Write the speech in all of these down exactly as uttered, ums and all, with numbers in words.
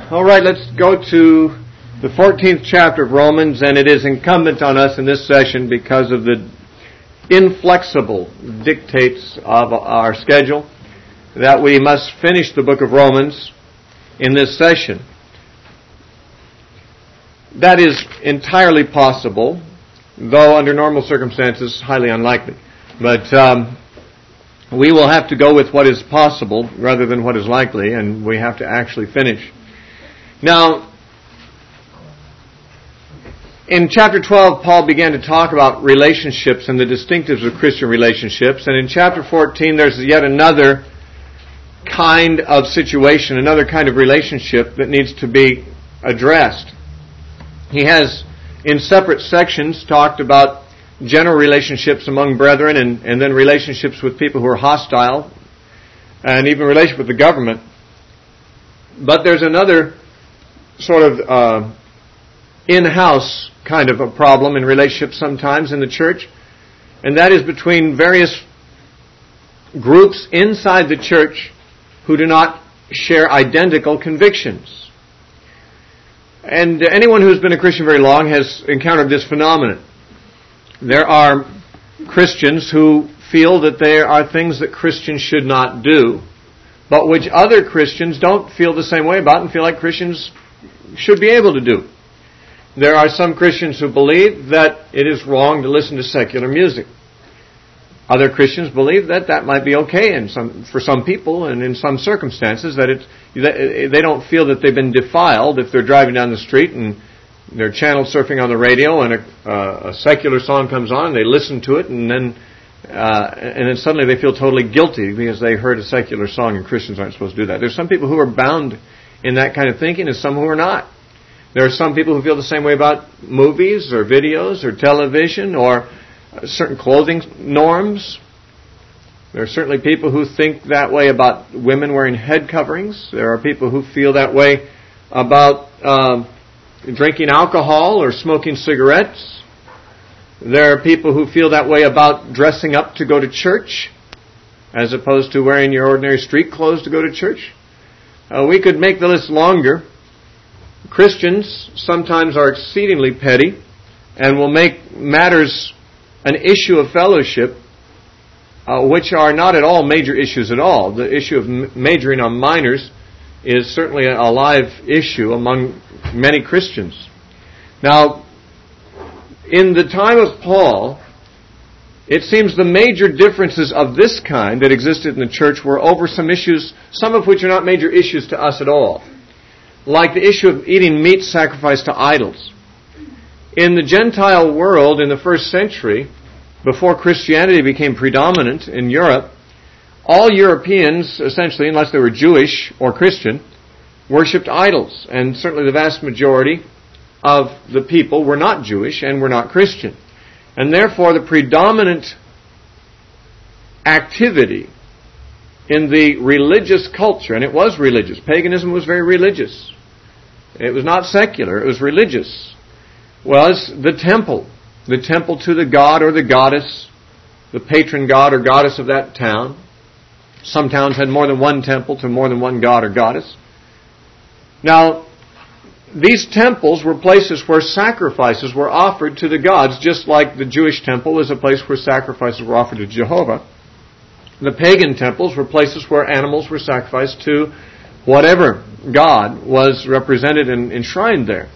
All right, let's go to the fourteenth chapter of Romans, and it is incumbent on us in this session because of the inflexible dictates of our schedule that we must finish the book of Romans in this session. That is entirely possible, though under normal circumstances highly unlikely. But um, we will have to go with what is possible rather than what is likely, and we have to actually finish. Now, in chapter twelve, Paul began to talk about relationships and the distinctives of Christian relationships. And in chapter fourteen, there's yet another kind of situation, another kind of relationship that needs to be addressed. He has, in separate sections, talked about general relationships among brethren and, and then relationships with people who are hostile and even relationship with the government. But there's another sort of uh, in-house kind of a problem in relationships sometimes in the church, and that is between various groups inside the church who do not share identical convictions. And anyone who's been a Christian very long has encountered this phenomenon. There are Christians who feel that there are things that Christians should not do, but which other Christians don't feel the same way about and feel like Christians should be able to do. There are some Christians who believe that it is wrong to listen to secular music. Other Christians believe that that might be okay in some, for some people and in some circumstances, that it's, they don't feel that they've been defiled if they're driving down the street and they're channel surfing on the radio and a, uh, a secular song comes on, they listen to it, and then uh, and then suddenly they feel totally guilty because they heard a secular song, and Christians aren't supposed to do that. There's some people who are bound in that kind of thinking and some who are not. There are some people who feel the same way about movies or videos or television or certain clothing norms. There are certainly people who think that way about women wearing head coverings. There are people who feel that way about uh, drinking alcohol or smoking cigarettes. There are people who feel that way about dressing up to go to church as opposed to wearing your ordinary street clothes to go to church. Uh, we could make the list longer. Christians sometimes are exceedingly petty and will make matters an issue of fellowship, uh, which are not at all major issues at all. The issue of m- majoring on minors is certainly a live issue among many Christians. Now, in the time of Paul, it seems the major differences of this kind that existed in the church were over some issues, some of which are not major issues to us at all. Like the issue of eating meat sacrificed to idols. In the Gentile world in the first century, before Christianity became predominant in Europe, all Europeans, essentially, unless they were Jewish or Christian, worshipped idols. And certainly the vast majority of the people were not Jewish and were not Christian. And therefore the predominant activity in the religious culture, and it was religious, paganism was very religious. It was not secular, it was religious, was the temple. The temple to the god or the goddess, the patron god or goddess of that town. Some towns had more than one temple to more than one god or goddess. Now, these temples were places where sacrifices were offered to the gods, just like the Jewish temple was a place where sacrifices were offered to Jehovah. The pagan temples were places where animals were sacrificed to whatever god was represented and enshrined there.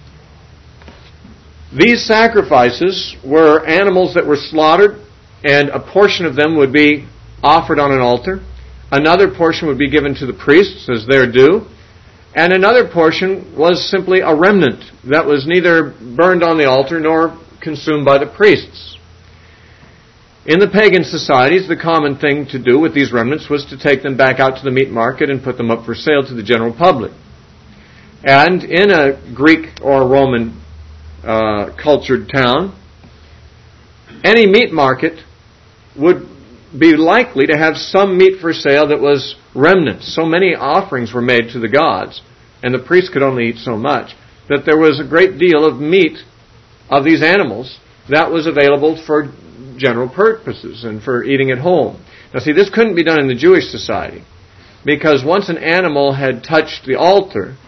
These sacrifices were animals that were slaughtered, and a portion of them would be offered on an altar. Another portion would be given to the priests as their due. And another portion was simply a remnant that was neither burned on the altar nor consumed by the priests. In the pagan societies, the common thing to do with these remnants was to take them back out to the meat market and put them up for sale to the general public. And in a Greek or Roman uh, cultured town, any meat market would be likely to have some meat for sale that was remnants. So many offerings were made to the gods, and the priests could only eat so much, that there was a great deal of meat of these animals that was available for general purposes and for eating at home. Now see, this couldn't be done in the Jewish society, because once an animal had touched the altar,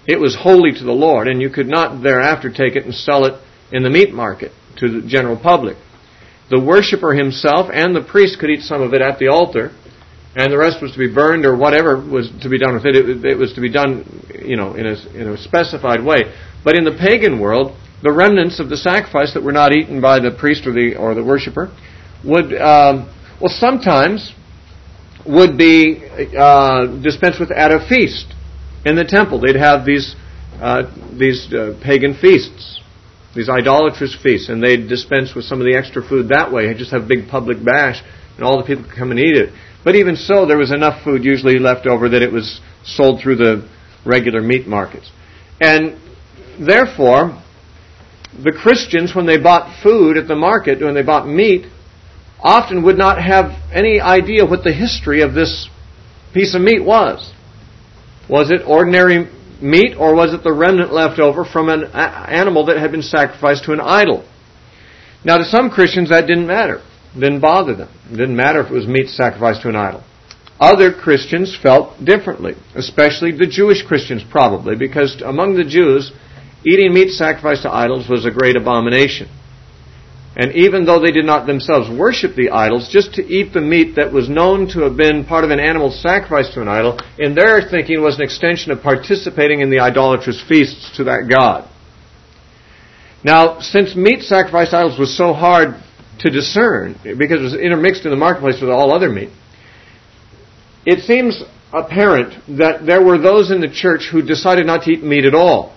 It was holy to the Lord, and you could not thereafter take it and sell it in the meat market to the general public. The worshiper himself and the priest could eat some of it at the altar, and the rest was to be burned or whatever was to be done with it. It, it was to be done, you know, in a, in a specified way. But in the pagan world, the remnants of the sacrifice that were not eaten by the priest or the or the worshiper would, um, well, sometimes would be uh, dispensed with at a feast in the temple. They'd have these uh, these uh, pagan feasts, these idolatrous feasts, and they'd dispense with some of the extra food that way. They'd just have a big public bash, and all the people could come and eat it. But even so, there was enough food usually left over that it was sold through the regular meat markets. And therefore, the Christians, when they bought food at the market, when they bought meat, often would not have any idea what the history of this piece of meat was. Was it ordinary meat, or was it the remnant left over from an a- animal that had been sacrificed to an idol? Now, to some Christians, that didn't matter. It didn't bother them. It didn't matter if it was meat sacrificed to an idol. Other Christians felt differently, especially the Jewish Christians probably, because among the Jews, eating meat sacrificed to idols was a great abomination. And even though they did not themselves worship the idols, just to eat the meat that was known to have been part of an animal sacrificed to an idol, in their thinking was an extension of participating in the idolatrous feasts to that god. Now, since meat sacrificed to idols was so hard to discern, because it was intermixed in the marketplace with all other meat, it seems apparent that there were those in the church who decided not to eat meat at all.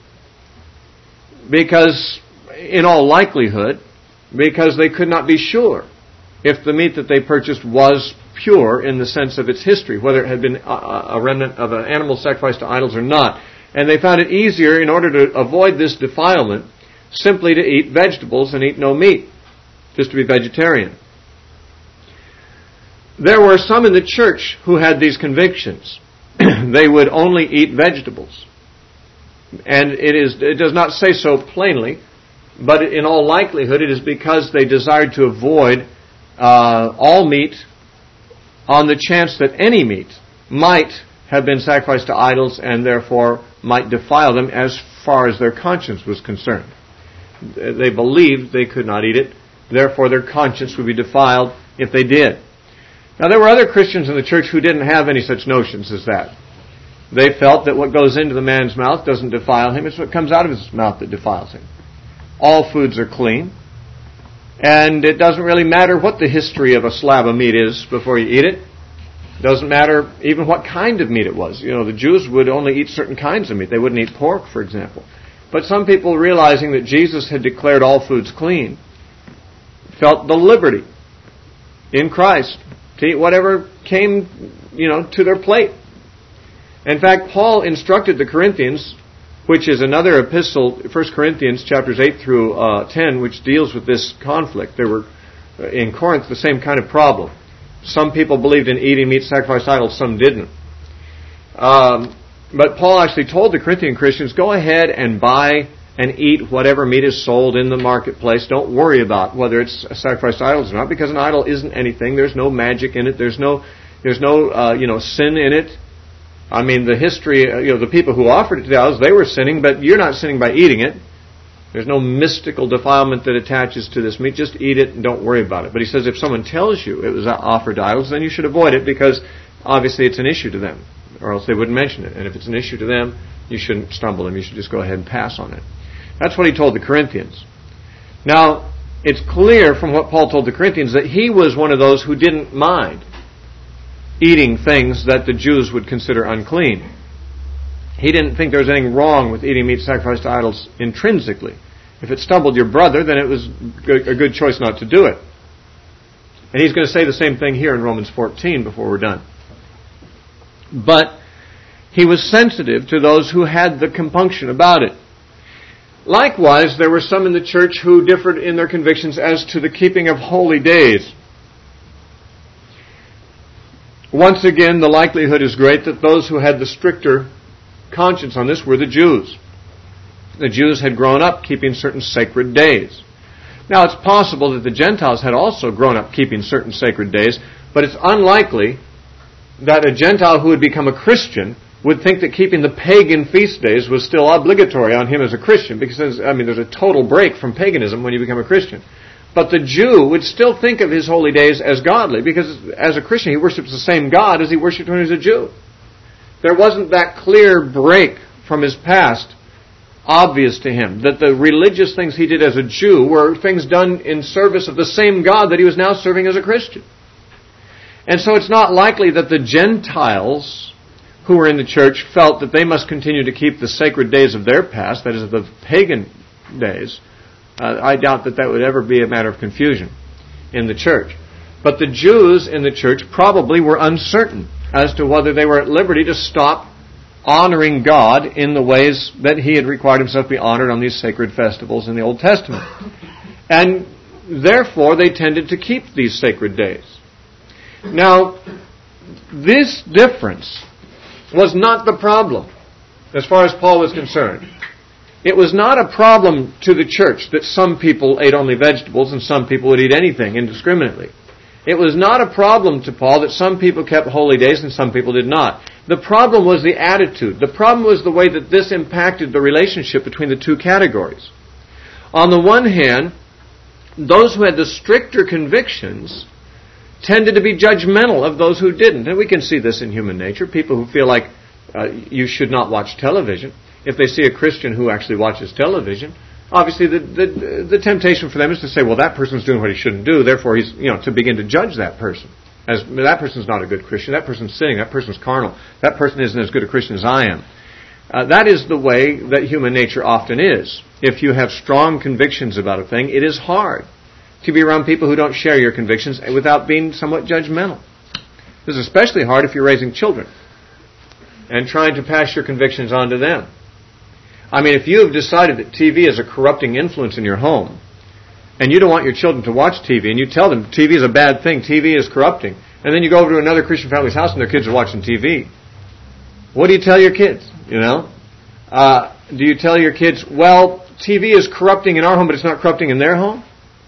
Because, in all likelihood, because they could not be sure if the meat that they purchased was pure in the sense of its history, whether it had been a, a remnant of an animal sacrificed to idols or not. And they found it easier, in order to avoid this defilement, simply to eat vegetables and eat no meat, just to be vegetarian. There were some in the church who had these convictions. They would only eat vegetables. And it is it does not say so plainly, but in all likelihood it is because they desired to avoid uh, all meat on the chance that any meat might have been sacrificed to idols and therefore might defile them as far as their conscience was concerned. They believed they could not eat it, therefore their conscience would be defiled if they did. Now, there were other Christians in the church who didn't have any such notions as that. They felt that what goes into the man's mouth doesn't defile him. It's what comes out of his mouth that defiles him. All foods are clean. And it doesn't really matter what the history of a slab of meat is before you eat it. It doesn't matter even what kind of meat it was. You know, the Jews would only eat certain kinds of meat. They wouldn't eat pork, for example. But some people, realizing that Jesus had declared all foods clean, felt the liberty in Christ to eat whatever came, you know, to their plate. In fact, Paul instructed the Corinthians, which is another epistle, First Corinthians chapters eight through uh, ten, which deals with this conflict. There were, in Corinth, the same kind of problem. Some people believed in eating meat sacrificed to idols, some didn't. Um, but Paul actually told the Corinthian Christians, go ahead and buy and eat whatever meat is sold in the marketplace. Don't worry about whether it's sacrificed to idols or not, because an idol isn't anything. There's no magic in it. There's no, there's no, uh, you know, sin in it. I mean, the history, uh, you know, the people who offered it to the idols, they were sinning, but you're not sinning by eating it. There's no mystical defilement that attaches to this meat. Just eat it and don't worry about it. But he says if someone tells you it was offered to idols, then you should avoid it, because obviously it's an issue to them, or else they wouldn't mention it. And if it's an issue to them, you shouldn't stumble them. You should just go ahead and pass on it. That's what he told the Corinthians. Now, it's clear from what Paul told the Corinthians that he was one of those who didn't mind eating things that the Jews would consider unclean. He didn't think there was anything wrong with eating meat sacrificed to idols intrinsically. If it stumbled your brother, then it was a good choice not to do it. And he's going to say the same thing here in Romans fourteen before we're done. But he was sensitive to those who had the compunction about it. Likewise, there were some in the church who differed in their convictions as to the keeping of holy days. Once again, the likelihood is great that those who had the stricter conscience on this were the Jews. The Jews had grown up keeping certain sacred days. Now, it's possible that the Gentiles had also grown up keeping certain sacred days, but it's unlikely that a Gentile who had become a Christian would think that keeping the pagan feast days was still obligatory on him as a Christian, because, I mean, there's a total break from paganism when you become a Christian. But the Jew would still think of his holy days as godly, because as a Christian he worships the same God as he worshipped when he was a Jew. There wasn't that clear break from his past obvious to him, that the religious things he did as a Jew were things done in service of the same God that he was now serving as a Christian. And so it's not likely that the Gentiles who were in the church felt that they must continue to keep the sacred days of their past, that is, the pagan days. Uh, I doubt that that would ever be a matter of confusion in the church. But the Jews in the church probably were uncertain as to whether they were at liberty to stop honoring God in the ways that He had required Himself to be honored on these sacred festivals in the Old Testament. And therefore they tended to keep these sacred days. Now, this difference was not the problem as far as Paul was concerned. It was not a problem to the church that some people ate only vegetables and some people would eat anything indiscriminately. It was not a problem to Paul that some people kept holy days and some people did not. The problem was the attitude. The problem was the way that this impacted the relationship between the two categories. On the one hand, those who had the stricter convictions tended to be judgmental of those who didn't. And we can see this in human nature. People who feel like uh, you should not watch television, if they see a Christian who actually watches television, obviously the, the the temptation for them is to say, well, that person's doing what he shouldn't do, therefore he's, you know, to begin to judge that person. As that person's not a good Christian, that person's sinning, that person's carnal, that person isn't as good a Christian as I am. Uh, that is the way that human nature often is. If you have strong convictions about a thing, it is hard to be around people who don't share your convictions without being somewhat judgmental. This is especially hard if you're raising children and trying to pass your convictions on to them. I mean, if you have decided that T V is a corrupting influence in your home, and you don't want your children to watch T V, and you tell them T V is a bad thing, T V is corrupting, and then you go over to another Christian family's house and their kids are watching T V, what do you tell your kids? You know, uh, do you tell your kids, well, T V is corrupting in our home, but it's not corrupting in their home?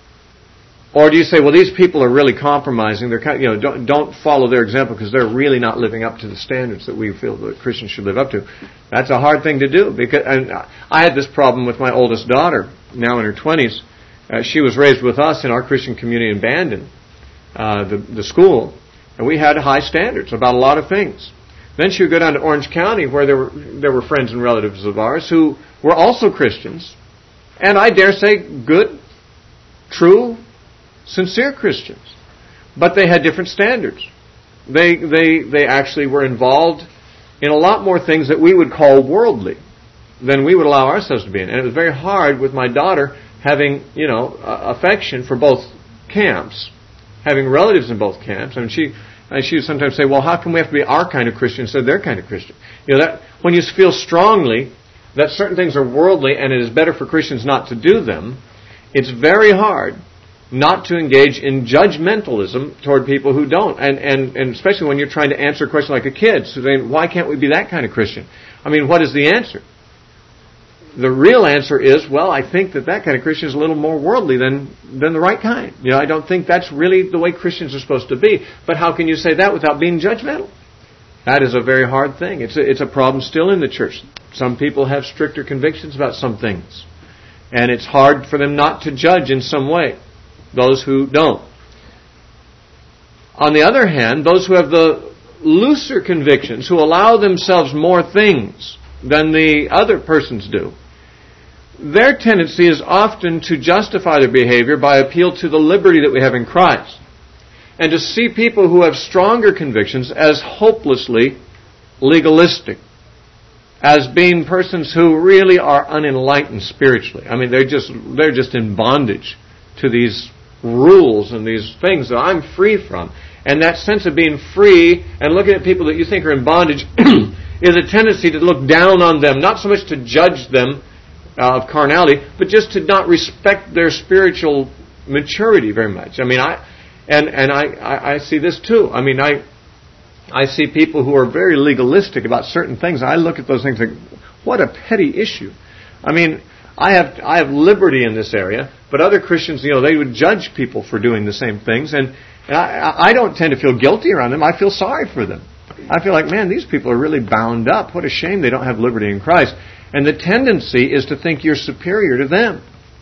Or do you say, well, these people are really compromising, they're kind of, you know, don't don't follow their example because they're really not living up to the standards that we feel that Christians should live up to? That's a hard thing to do, because and I had this problem with my oldest daughter, now in her twenties. Uh, she was raised with us in our Christian community in Bandon, uh, the, the school, and we had high standards about a lot of things. Then she would go down to Orange County, where there were there were friends and relatives of ours who were also Christians, and I dare say good, true, sincere Christians, but they had different standards. They they they actually were involved in a lot more things that we would call worldly than we would allow ourselves to be in, and it was very hard with my daughter having, you know, uh, affection for both camps, having relatives in both camps. I mean, she and she would sometimes say, well, how come we have to be our kind of Christian instead of their kind of Christian? You know, that when you feel strongly that certain things are worldly and it is better for Christians not to do them, it's very hard not to engage in judgmentalism toward people who don't. And, and, and especially when you're trying to answer a question like a kid, so saying, why can't we be that kind of Christian? I mean, what is the answer? The real answer is, well, I think that that kind of Christian is a little more worldly than than the right kind. You know, I don't think that's really the way Christians are supposed to be. But how can you say that without being judgmental? That is a very hard thing. It's a, it's a problem still in the church. Some people have stricter convictions about some things. And it's hard for them not to judge in some way those who don't. On the other hand, those who have the looser convictions, who allow themselves more things than the other persons do, their tendency is often to justify their behavior by appeal to the liberty that we have in Christ, and to see people who have stronger convictions as hopelessly legalistic, as being persons who really are unenlightened spiritually. I mean, they're just they're just in bondage to these rules and these things that I'm free from. And that sense of being free and looking at people that you think are in bondage is a tendency to look down on them, not so much to judge them uh, of carnality, but just to not respect their spiritual maturity very much. I mean, I and and I, I, I see this too. I mean, I I see people who are very legalistic about certain things. I look at those things and think, what a petty issue. I mean, I have I have liberty in this area, but other Christians, you know, they would judge people for doing the same things, and, and I, I don't tend to feel guilty around them. I feel sorry for them. I feel like, man, these people are really bound up. What a shame they don't have liberty in Christ. And the tendency is to think you're superior to them.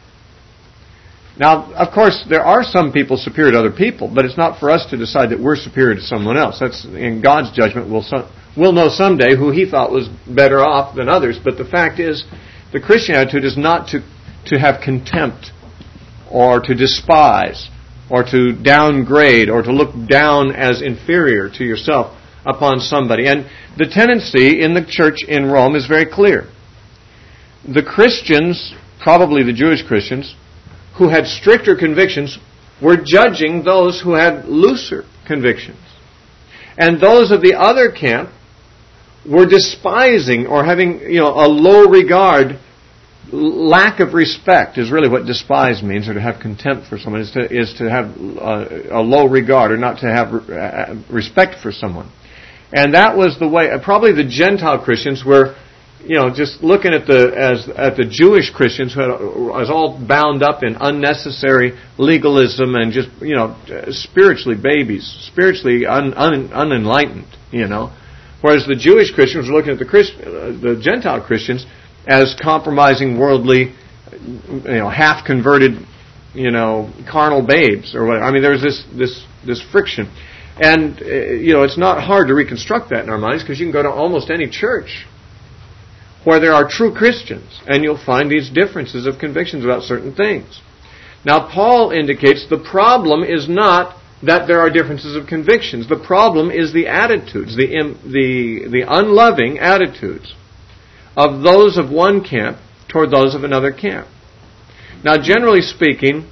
Now, of course, there are some people superior to other people, but it's not for us to decide that we're superior to someone else. That's in God's judgment. We'll, some, we'll know someday who He thought was better off than others. But the fact is, the Christian attitude is not to, to have contempt or to despise or to downgrade or to look down as inferior to yourself upon somebody. And the tendency in the church in Rome is very clear. The Christians, probably the Jewish Christians, who had stricter convictions, were judging those who had looser convictions. And those of the other camp were despising or having, you know, a low regard, lack of respect is really what despise means, or to have contempt for someone, is to, is to have a, a low regard or not to have respect for someone. And that was the way, probably the Gentile Christians were, you know, just looking at the as at the Jewish Christians who had, was all bound up in unnecessary legalism and just, you know, spiritually babies, spiritually un, un, unenlightened, you know. Whereas the Jewish Christians were looking at the Christ, uh, the Gentile Christians as compromising, worldly, you know, half converted, you know, carnal babes or whatever. I mean, there was this this this friction, and uh, you know, it's not hard to reconstruct that in our minds, because you can go to almost any church where there are true Christians, and you'll find these differences of convictions about certain things. Now, Paul indicates the problem is not that there are differences of convictions. The problem is the attitudes, the the the unloving attitudes of those of one camp toward those of another camp. Now, generally speaking,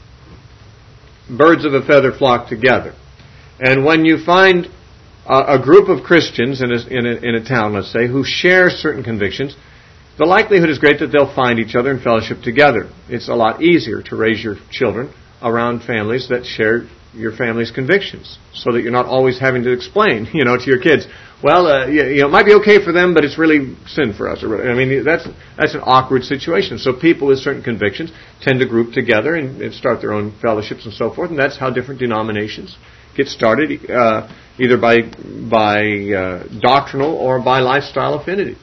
birds of a feather flock together. And when you find a, a group of Christians in a, in, a, in a town, let's say, who share certain convictions, the likelihood is great that they'll find each other and fellowship together. It's a lot easier to raise your children around families that share your family's convictions, so that you're not always having to explain, you know, to your kids, well, uh, you, you know, it might be okay for them, but it's really sin for us. I mean, that's that's an awkward situation. So people with certain convictions tend to group together and, and start their own fellowships and so forth, and that's how different denominations get started, uh, either by by uh, doctrinal or by lifestyle affinities.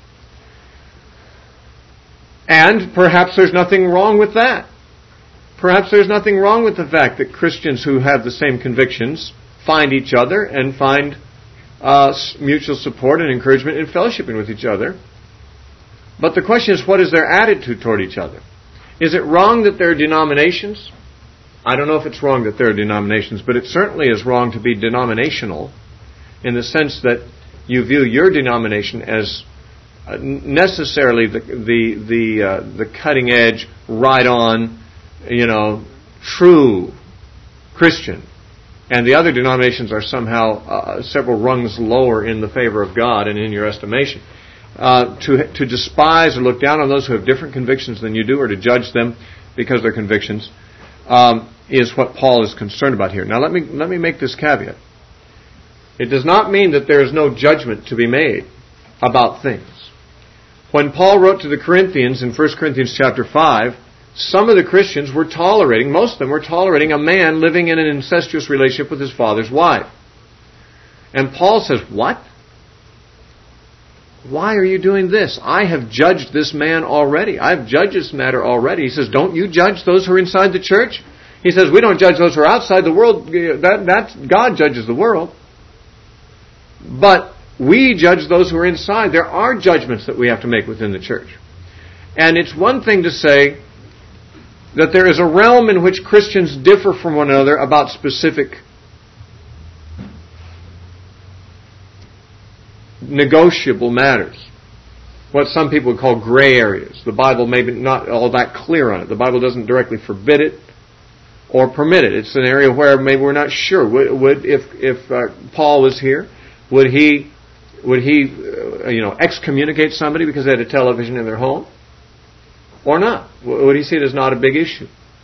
And perhaps there's nothing wrong with that. Perhaps there's nothing wrong with the fact that Christians who have the same convictions find each other and find uh, mutual support and encouragement in fellowshipping with each other. But the question is, what is their attitude toward each other? Is it wrong that there are denominations? I don't know if it's wrong that there are denominations, but it certainly is wrong to be denominational in the sense that you view your denomination as uh, necessarily the the the, uh, the cutting edge, right on, you know, true Christian, and the other denominations are somehow uh, several rungs lower in the favor of God and in your estimation. Uh, to to despise or look down on those who have different convictions than you do, or to judge them because of their convictions, um, is what Paul is concerned about here. Now, let me let me make this caveat. It does not mean that there is no judgment to be made about things. When Paul wrote to the Corinthians in First Corinthians chapter five, some of the Christians were tolerating, most of them were tolerating a man living in an incestuous relationship with his father's wife. And Paul says, what? Why are you doing this? I have judged this man already. I've judged this matter already. He says, don't you judge those who are inside the church? He says, we don't judge those who are outside the world. That, that's, God judges the world. But we judge those who are inside. There are judgments that we have to make within the church. And it's one thing to say that there is a realm in which Christians differ from one another about specific negotiable matters. What some people would call gray areas. The Bible may be not all that clear on it. The Bible doesn't directly forbid it or permit it. It's an area where maybe we're not sure. Would, would if if uh, Paul was here, would he would he uh, you know excommunicate somebody because they had a television in their home? Or not? Would he see it as not a big issue?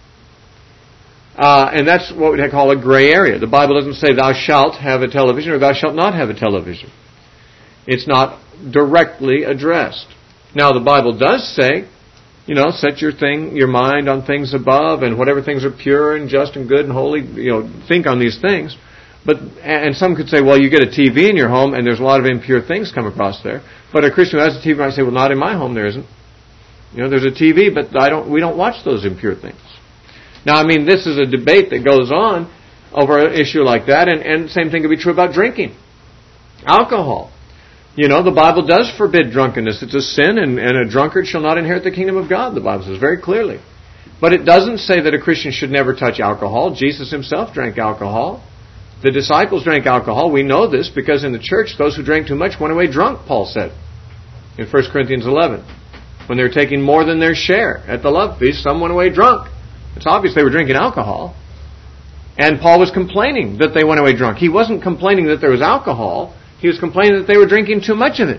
Uh, and that's what we call a gray area. The Bible doesn't say thou shalt have a television or thou shalt not have a television. It's not directly addressed. Now, the Bible does say, you know, set your thing, your mind on things above, and whatever things are pure and just and good and holy, you know, think on these things. But and some could say, well, you get a T V in your home and there's a lot of impure things come across there. But a Christian who has a T V might say, well, not in my home there isn't. You know, there's a T V, but I don't. We don't watch those impure things. Now, I mean, this is a debate that goes on over an issue like that, and, and the same thing could be true about drinking. Alcohol. You know, the Bible does forbid drunkenness. It's a sin, and, and a drunkard shall not inherit the kingdom of God, the Bible says very clearly. But it doesn't say that a Christian should never touch alcohol. Jesus himself drank alcohol. The disciples drank alcohol. We know this because in the church, those who drank too much went away drunk, Paul said in First Corinthians eleven. When they were taking more than their share at the love feast, some went away drunk. It's obvious they were drinking alcohol. And Paul was complaining that they went away drunk. He wasn't complaining that there was alcohol. He was complaining that they were drinking too much of it.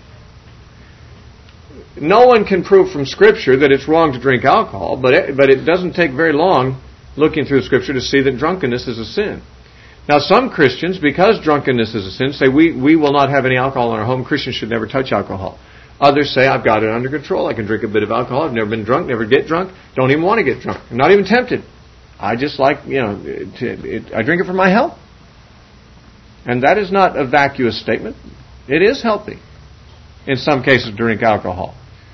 No one can prove from Scripture that it's wrong to drink alcohol, but it, but it doesn't take very long looking through Scripture to see that drunkenness is a sin. Now, some Christians, because drunkenness is a sin, say we, we will not have any alcohol in our home. Christians should never touch alcohol. Others say, I've got it under control. I can drink a bit of alcohol. I've never been drunk, never get drunk. Don't even want to get drunk. I'm not even tempted. I just like, you know, to, it, I drink it for my health. And that is not a vacuous statement. It is healthy, in some cases, to drink alcohol.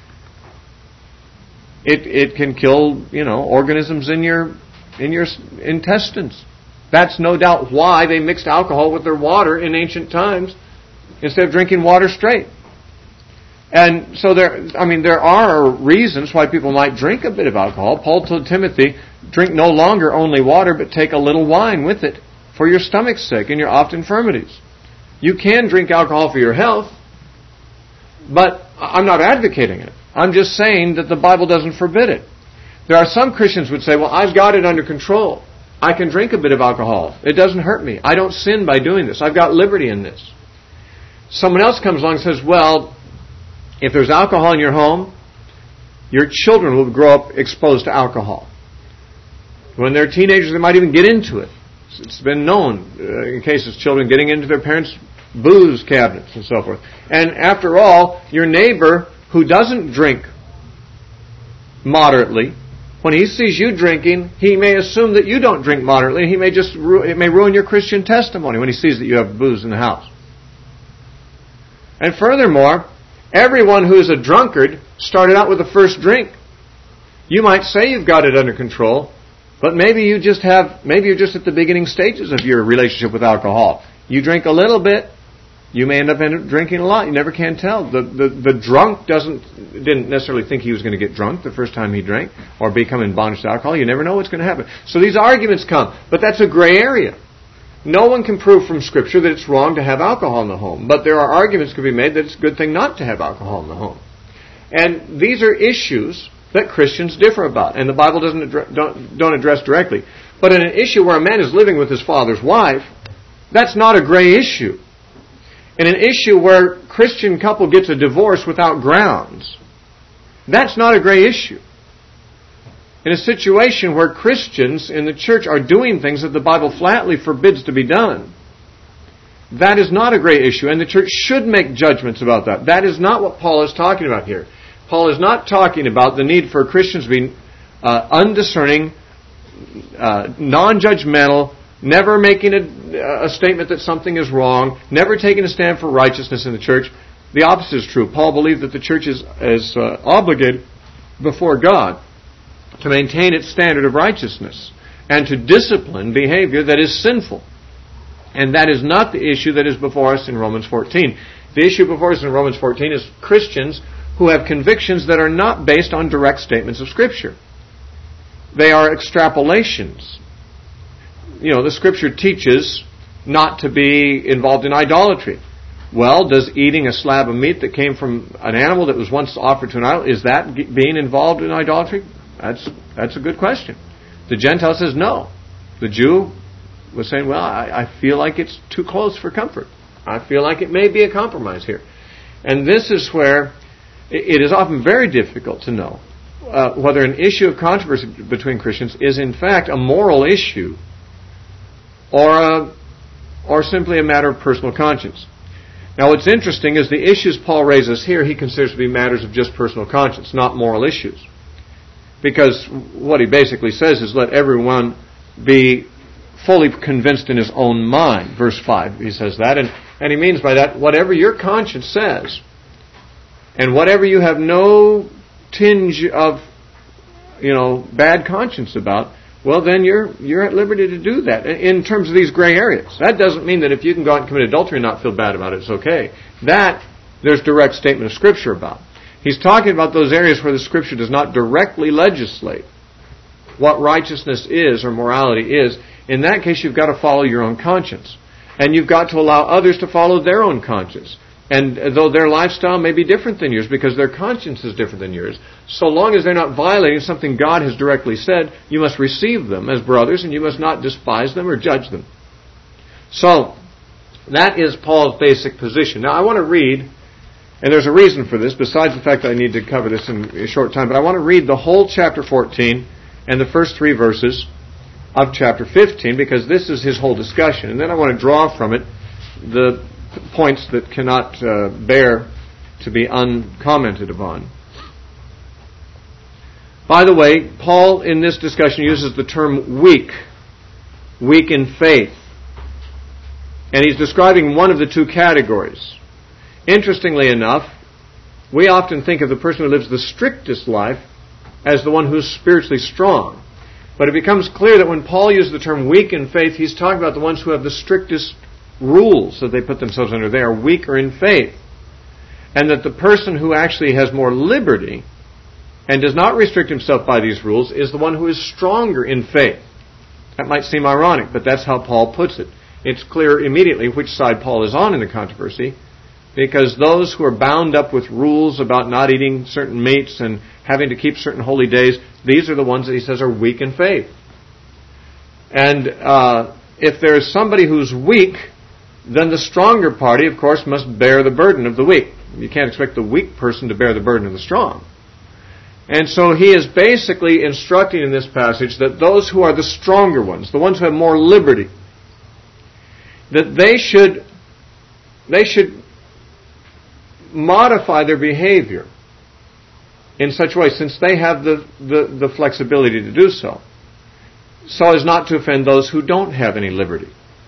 It it can kill, you know, organisms in your in your intestines. That's no doubt why they mixed alcohol with their water in ancient times instead of drinking water straight. And so there, I mean, there are reasons why people might drink a bit of alcohol. Paul told Timothy, drink no longer only water, but take a little wine with it for your stomach's sake and your oft infirmities. You can drink alcohol for your health, but I'm not advocating it. I'm just saying that the Bible doesn't forbid it. There are some Christians who would say, well, I've got it under control. I can drink a bit of alcohol. It doesn't hurt me. I don't sin by doing this. I've got liberty in this. Someone else comes along and says, well, if there's alcohol in your home, your children will grow up exposed to alcohol. When they're teenagers, they might even get into it. It's been known uh, in cases of children getting into their parents' booze cabinets and so forth. And after all, your neighbor who doesn't drink moderately, when he sees you drinking, he may assume that you don't drink moderately. He may just ru- it may ruin your Christian testimony when he sees that you have booze in the house. And furthermore, everyone who is a drunkard started out with the first drink. You might say you've got it under control, but maybe you just have, maybe you're just at the beginning stages of your relationship with alcohol. You drink a little bit, you may end up drinking a lot. You never can tell. The, the, the drunk doesn't, didn't necessarily think he was going to get drunk the first time he drank or become in bondage to alcohol. You never know what's going to happen. So these arguments come, but that's a gray area. No one can prove from Scripture that it's wrong to have alcohol in the home, but there are arguments that can be made that it's a good thing not to have alcohol in the home. And these are issues that Christians differ about, and the Bible doesn't address, don't, don't address directly. But in an issue where a man is living with his father's wife, that's not a gray issue. In an issue where a Christian couple gets a divorce without grounds, that's not a gray issue. In a situation where Christians in the church are doing things that the Bible flatly forbids to be done, that is not a gray issue, and the church should make judgments about that. That is not what Paul is talking about here. Paul is not talking about the need for Christians to be uh, undiscerning, uh, non-judgmental, never making a, a statement that something is wrong, never taking a stand for righteousness in the church. The opposite is true. Paul believed that the church is, is uh, obligated before God to maintain its standard of righteousness and to discipline behavior that is sinful. And that is not the issue that is before us in Romans fourteen. The issue before us in Romans fourteen is Christians who have convictions that are not based on direct statements of Scripture. They are extrapolations. You know, the Scripture teaches not to be involved in idolatry. Well, does eating a slab of meat that came from an animal that was once offered to an idol, is that being involved in idolatry? That's that's a good question. The Gentile says no. The Jew was saying, well, I, I feel like it's too close for comfort. I feel like it may be a compromise here. And this is where it is often very difficult to know uh, whether an issue of controversy between Christians is in fact a moral issue or a, or simply a matter of personal conscience. Now what's interesting is the issues Paul raises here he considers to be matters of just personal conscience, not moral issues. Because what he basically says is let everyone be fully convinced in his own mind. Verse five, he says that. And, and he means by that, whatever your conscience says, and whatever you have no tinge of, you know, bad conscience about, well, then you're you're at liberty to do that in terms of these gray areas. That doesn't mean that if you can go out and commit adultery and not feel bad about it, it's okay. That, there's direct statement of Scripture about. He's talking about those areas where the Scripture does not directly legislate what righteousness is or morality is. In that case, you've got to follow your own conscience. And you've got to allow others to follow their own conscience. And though their lifestyle may be different than yours because their conscience is different than yours, so long as they're not violating something God has directly said, you must receive them as brothers and you must not despise them or judge them. So, that is Paul's basic position. Now, I want to read, and there's a reason for this, besides the fact that I need to cover this in a short time, but I want to read the whole chapter fourteen and the first three verses of chapter fifteen, because this is his whole discussion. And then I want to draw from it the points that cannot uh, bear to be uncommented upon. By the way, Paul in this discussion uses the term weak, weak in faith. And he's describing one of the two categories. Interestingly enough, we often think of the person who lives the strictest life as the one who's spiritually strong. But it becomes clear that when Paul uses the term weak in faith, he's talking about the ones who have the strictest rules that they put themselves under. They are weaker in faith. And that the person who actually has more liberty and does not restrict himself by these rules is the one who is stronger in faith. That might seem ironic, but that's how Paul puts it. It's clear immediately which side Paul is on in the controversy, because those who are bound up with rules about not eating certain meats and having to keep certain holy days, these are the ones that he says are weak in faith. And uh, if there is somebody who's weak, then the stronger party, of course, must bear the burden of the weak. You can't expect the weak person to bear the burden of the strong. And so he is basically instructing in this passage that those who are the stronger ones, the ones who have more liberty, that they should they should modify their behavior in such a way, since they have the, the, the flexibility to do so, so as not to offend those who don't have any liberty.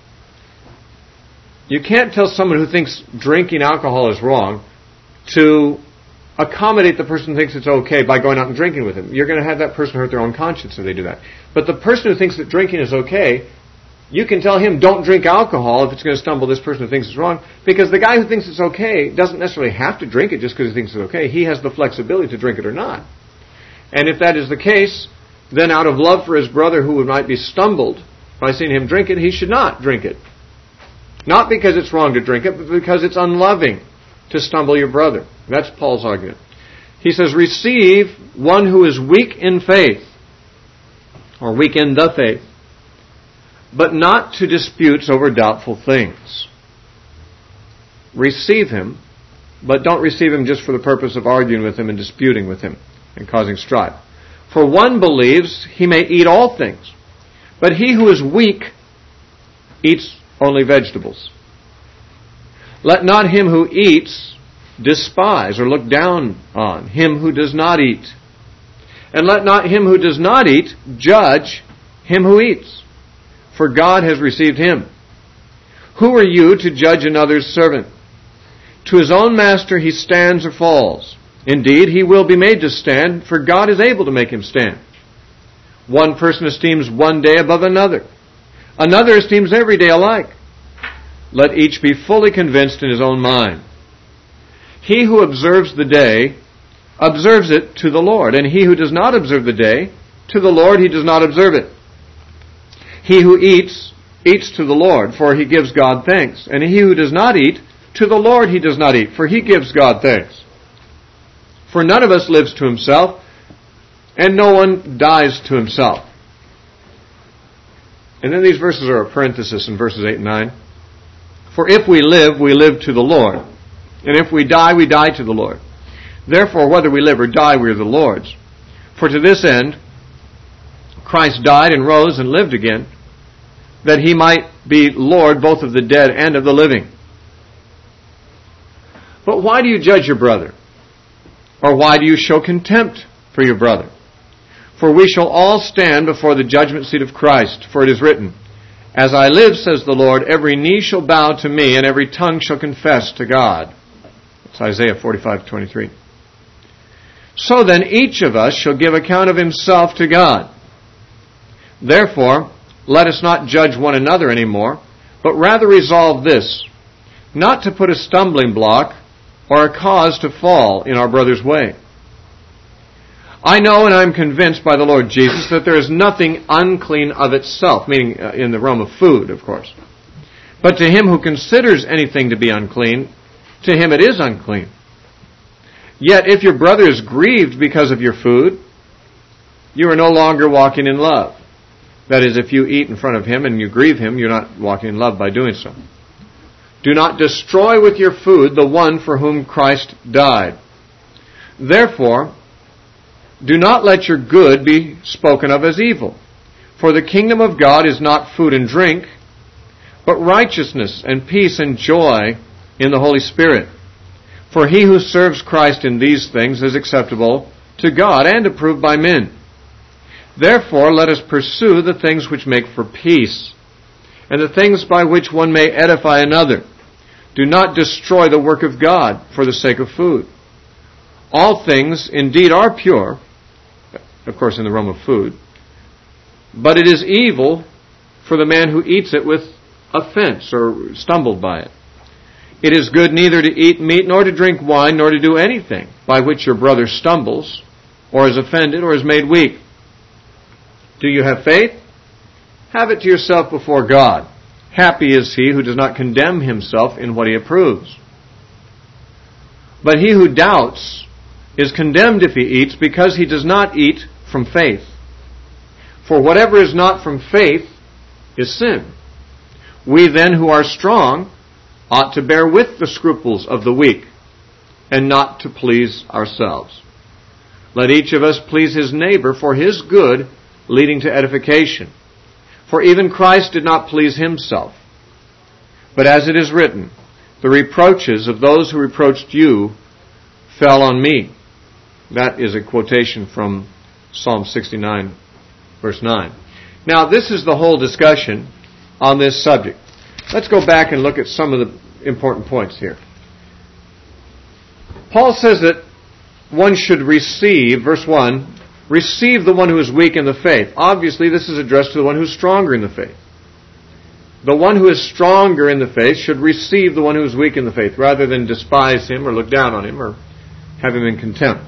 You can't tell someone who thinks drinking alcohol is wrong to accommodate the person who thinks it's okay by going out and drinking with him. You're going to have that person hurt their own conscience if they do that. But the person who thinks that drinking is okay, you can tell him, don't drink alcohol if it's going to stumble this person who thinks it's wrong, because the guy who thinks it's okay doesn't necessarily have to drink it just because he thinks it's okay. He has the flexibility to drink it or not. And if that is the case, then out of love for his brother who might be stumbled by seeing him drink it, he should not drink it. Not because it's wrong to drink it, but because it's unloving to stumble your brother. That's Paul's argument. He says, receive one who is weak in faith, or weak in the faith, but not to disputes over doubtful things. Receive him, but don't receive him just for the purpose of arguing with him and disputing with him and causing strife. For one believes he may eat all things, but he who is weak eats only vegetables. Let not him who eats despise or look down on him who does not eat. And let not him who does not eat judge him who eats, for God has received him. Who are you to judge another's servant? To his own master he stands or falls. Indeed, he will be made to stand, for God is able to make him stand. One person esteems one day above another. Another esteems every day alike. Let each be fully convinced in his own mind. He who observes the day observes it to the Lord, and he who does not observe the day, to the Lord he does not observe it. He who eats, eats to the Lord, for he gives God thanks. And he who does not eat, to the Lord he does not eat, for he gives God thanks. For none of us lives to himself, and no one dies to himself. And then these verses are a parenthesis in verses eight and nine. For if we live, we live to the Lord. And if we die, we die to the Lord. Therefore, whether we live or die, we are the Lord's. For to this end, Christ died and rose and lived again, that he might be Lord both of the dead and of the living. But why do you judge your brother? Or why do you show contempt for your brother? For we shall all stand before the judgment seat of Christ, for it is written, As I live, says the Lord, every knee shall bow to me, and every tongue shall confess to God. It's Isaiah forty-five twenty-three. So then each of us shall give account of himself to God. Therefore, let us not judge one another anymore, but rather resolve this, not to put a stumbling block or a cause to fall in our brother's way. I know and I am convinced by the Lord Jesus that there is nothing unclean of itself, meaning uh, in the realm of food, of course. But to him who considers anything to be unclean, to him it is unclean. Yet if your brother is grieved because of your food, you are no longer walking in love. That is, if you eat in front of him and you grieve him, you're not walking in love by doing so. Do not destroy with your food the one for whom Christ died. Therefore, do not let your good be spoken of as evil. For the kingdom of God is not food and drink, but righteousness and peace and joy in the Holy Spirit. For he who serves Christ in these things is acceptable to God and approved by men. Therefore, let us pursue the things which make for peace, and the things by which one may edify another. Do not destroy the work of God for the sake of food. All things indeed are pure, of course in the realm of food, but it is evil for the man who eats it with offense or stumbled by it. It is good neither to eat meat nor to drink wine nor to do anything by which your brother stumbles or is offended or is made weak. Do you have faith? Have it to yourself before God. Happy is he who does not condemn himself in what he approves. But he who doubts is condemned if he eats, because he does not eat from faith. For whatever is not from faith is sin. We then who are strong ought to bear with the scruples of the weak, and not to please ourselves. Let each of us please his neighbor for his good, leading to edification. For even Christ did not please himself. But as it is written, the reproaches of those who reproached you fell on me. That is a quotation from Psalm sixty-nine, verse nine. Now, this is the whole discussion on this subject. Let's go back and look at some of the important points here. Paul says that one should receive, verse one, receive the one who is weak in the faith. Obviously, this is addressed to the one who is stronger in the faith. The one who is stronger in the faith should receive the one who is weak in the faith, rather than despise him or look down on him or have him in contempt.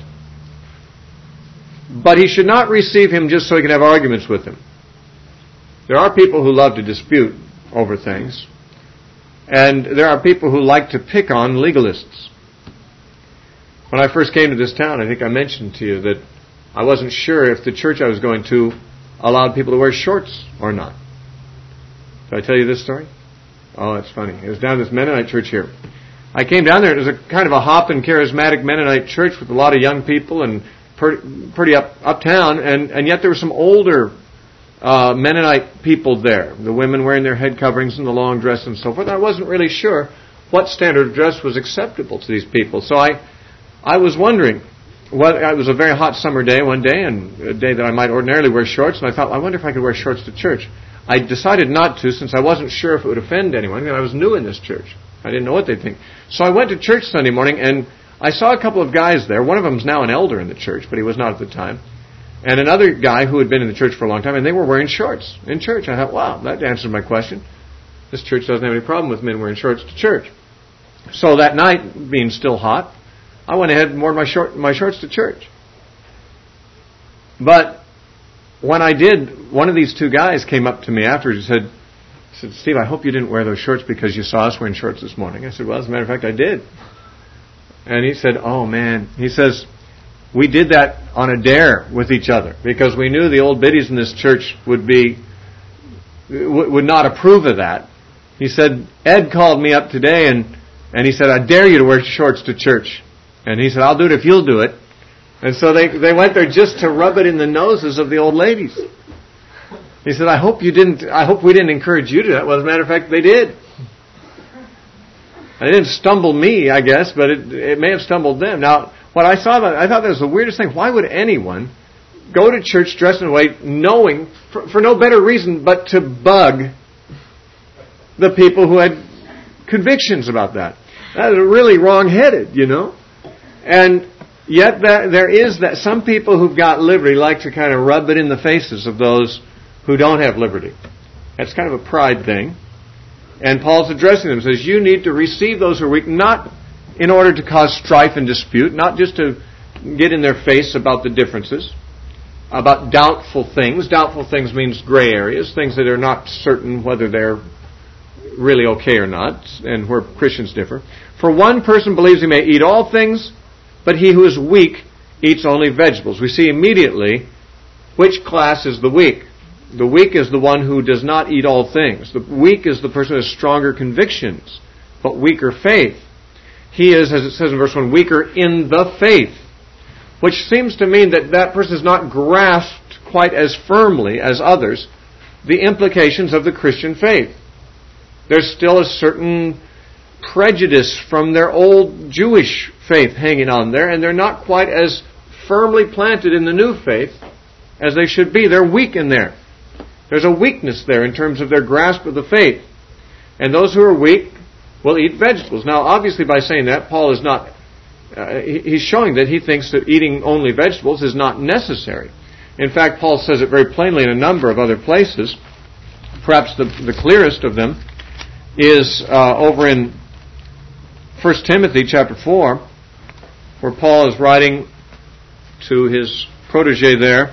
But he should not receive him just so he can have arguments with him. There are people who love to dispute over things, and there are people who like to pick on legalists. When I first came to this town, I think I mentioned to you that I wasn't sure if the church I was going to allowed people to wear shorts or not. Did I tell you this story? Oh, it's funny. It was down at this Mennonite church here. I came down there. It was a kind of a hopping, charismatic Mennonite church with a lot of young people and pretty, pretty up uptown, and, and yet there were some older uh, Mennonite people there. The women wearing their head coverings and the long dress and so forth. I wasn't really sure what standard of dress was acceptable to these people. So I, I was wondering. Well, it was a very hot summer day one day, and a day that I might ordinarily wear shorts, and I thought, I wonder if I could wear shorts to church. I decided not to, since I wasn't sure if it would offend anyone, and I was new in this church. I didn't know what they'd think. So I went to church Sunday morning, and I saw a couple of guys there. One of them is now an elder in the church, but he was not at the time. And another guy who had been in the church for a long time, and they were wearing shorts in church. I thought, wow, that answers my question. This church doesn't have any problem with men wearing shorts to church. So that night, being still hot, I went ahead and wore my short, my shorts to church. But when I did, one of these two guys came up to me afterwards and said, said, Steve, I hope you didn't wear those shorts because you saw us wearing shorts this morning. I said, well, as a matter of fact, I did. And he said, oh, man. He says, we did that on a dare with each other because we knew the old biddies in this church would be would not approve of that. He said, Ed called me up today and, and he said, I dare you to wear shorts to church. And he said, I'll do it if you'll do it. And so they they went there just to rub it in the noses of the old ladies. He said, I hope you didn't. I hope we didn't encourage you to do that. Well, as a matter of fact, they did. It didn't stumble me, I guess, but it it may have stumbled them. Now, what I saw, I thought that was the weirdest thing. Why would anyone go to church dressed in a way, knowing for, for no better reason but to bug the people who had convictions about that. That is really wrong-headed, you know. And yet that, there is that some people who've got liberty like to kind of rub it in the faces of those who don't have liberty. That's kind of a pride thing. And Paul's addressing them, says, you need to receive those who are weak, not in order to cause strife and dispute, not just to get in their face about the differences, about doubtful things. Doubtful things means gray areas, things that are not certain whether they're really okay or not, and where Christians differ. For one person believes he may eat all things, but he who is weak eats only vegetables. We see immediately which class is the weak. The weak is the one who does not eat all things. The weak is the person who has stronger convictions, but weaker faith. He is, as it says in verse one, weaker in the faith, which seems to mean that that person has not grasped quite as firmly as others the implications of the Christian faith. There's still a certain prejudice from their old Jewish faith hanging on there, and they're not quite as firmly planted in the new faith as they should be. They're weak in there. There's a weakness there in terms of their grasp of the faith. And those who are weak will eat vegetables. Now, obviously by saying that, Paul is not, uh, he's showing that he thinks that eating only vegetables is not necessary. In fact, Paul says it very plainly in a number of other places. Perhaps the, the clearest of them is uh, over in First Timothy chapter four, where Paul is writing to his protege there.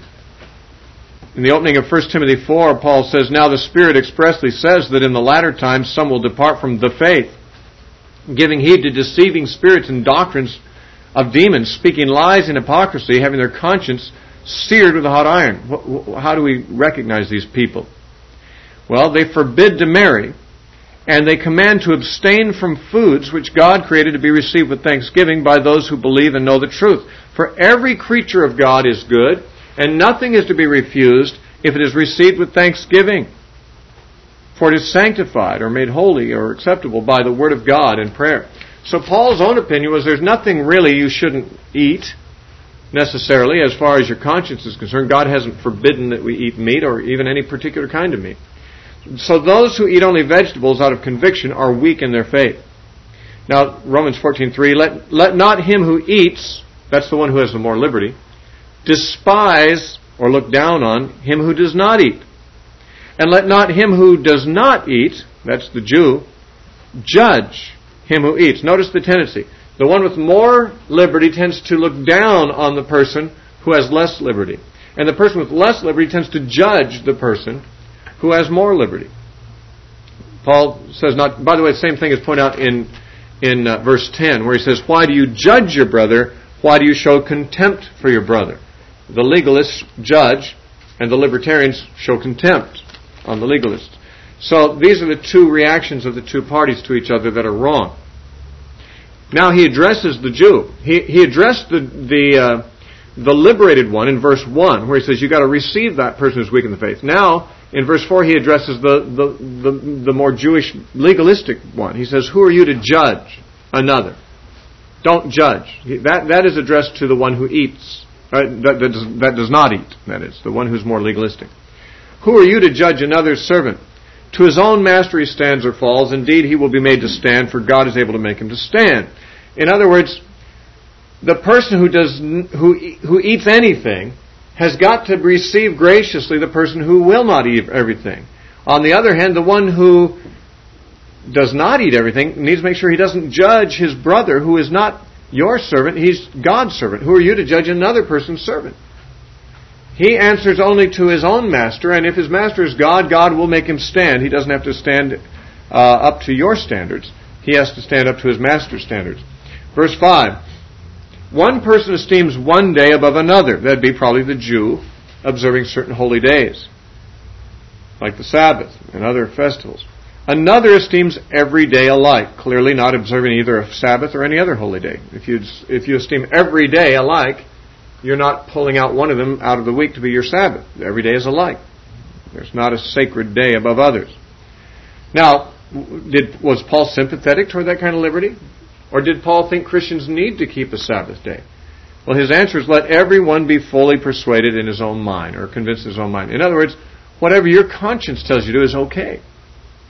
In the opening of First Timothy four, Paul says, now the Spirit expressly says that in the latter times some will depart from the faith, giving heed to deceiving spirits and doctrines of demons, speaking lies and hypocrisy, having their conscience seared with a hot iron. How do we recognize these people? Well, they forbid to marry, and they command to abstain from foods which God created to be received with thanksgiving by those who believe and know the truth. For every creature of God is good, and nothing is to be refused if it is received with thanksgiving. For it is sanctified or made holy or acceptable by the word of God and prayer. So Paul's own opinion was there's nothing really you shouldn't eat necessarily as far as your conscience is concerned. God hasn't forbidden that we eat meat or even any particular kind of meat. So those who eat only vegetables out of conviction are weak in their faith. Now, Romans fourteen three, let, let not him who eats, that's the one who has the more liberty, despise or look down on him who does not eat. And let not him who does not eat, that's the Jew, judge him who eats. Notice the tendency. The one with more liberty tends to look down on the person who has less liberty. And the person with less liberty tends to judge the person who has more liberty. Paul says not, by the way, the same thing is pointed out in, in uh, verse ten, where he says, why do you judge your brother? Why do you show contempt for your brother? The legalists judge, and the libertarians show contempt on the legalists. So these are the two reactions of the two parties to each other that are wrong. Now he addresses the Jew. He, he addressed the the, uh, the liberated one in verse one, where he says you've got to receive that person who's weak in the faith. Now, in verse four, he addresses the, the, the, the more Jewish legalistic one. He says, who are you to judge another? Don't judge. That, that is addressed to the one who eats. Uh, that, that, does, that does not eat, that is, the one who's more legalistic. Who are you to judge another's servant? To his own master he stands or falls. Indeed, he will be made to stand, for God is able to make him to stand. In other words, the person who does who who eats anything has got to receive graciously the person who will not eat everything. On the other hand, the one who does not eat everything needs to make sure he doesn't judge his brother who is not your servant, he's God's servant. Who are you to judge another person's servant? He answers only to his own master, and if his master is God, God will make him stand. He doesn't have to stand uh, up to your standards. He has to stand up to his master's standards. Verse five. One person esteems one day above another. That'd be probably the Jew observing certain holy days, like the Sabbath and other festivals. Another esteems every day alike, clearly not observing either a Sabbath or any other holy day. If you if you esteem every day alike, you're not pulling out one of them out of the week to be your Sabbath. Every day is alike. There's not a sacred day above others. Now, did was Paul sympathetic toward that kind of liberty? Or did Paul think Christians need to keep a Sabbath day? Well, his answer is, let everyone be fully persuaded in his own mind, or convinced in his own mind. In other words, whatever your conscience tells you to do is okay.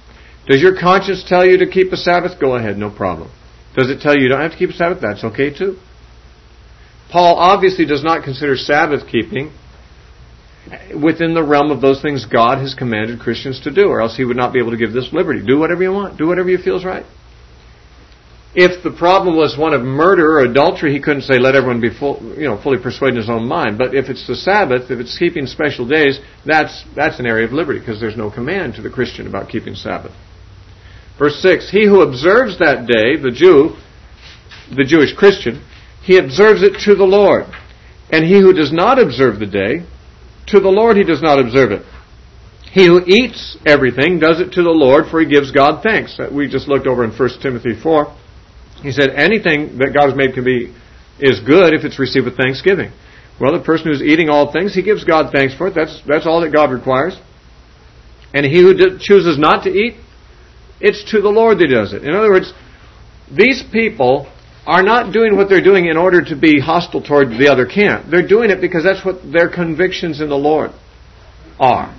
Does your conscience tell you to keep a Sabbath? Go ahead, no problem. Does it tell you you don't have to keep a Sabbath? That's okay too. Paul obviously does not consider Sabbath keeping within the realm of those things God has commanded Christians to do, or else he would not be able to give this liberty. Do whatever you want. Do whatever you feel is right. If the problem was one of murder or adultery, he couldn't say let everyone be full, you know, fully persuaded in his own mind. But if it's the Sabbath, if it's keeping special days, that's that's an area of liberty, because there's no command to the Christian about keeping Sabbath. Verse six, he who observes that day, the Jew, the Jewish Christian, he observes it to the Lord. And he who does not observe the day, to the Lord he does not observe it. He who eats everything does it to the Lord, for he gives God thanks. We just looked over in First Timothy four. He said anything that God has made can be is good if it's received with thanksgiving. Well, the person who's eating all things, he gives God thanks for it. That's that's all that God requires. And he who d- chooses not to eat, it's to the Lord that he does it. In other words, these people are not doing what they're doing in order to be hostile toward the other camp. They're doing it because that's what their convictions in the Lord are.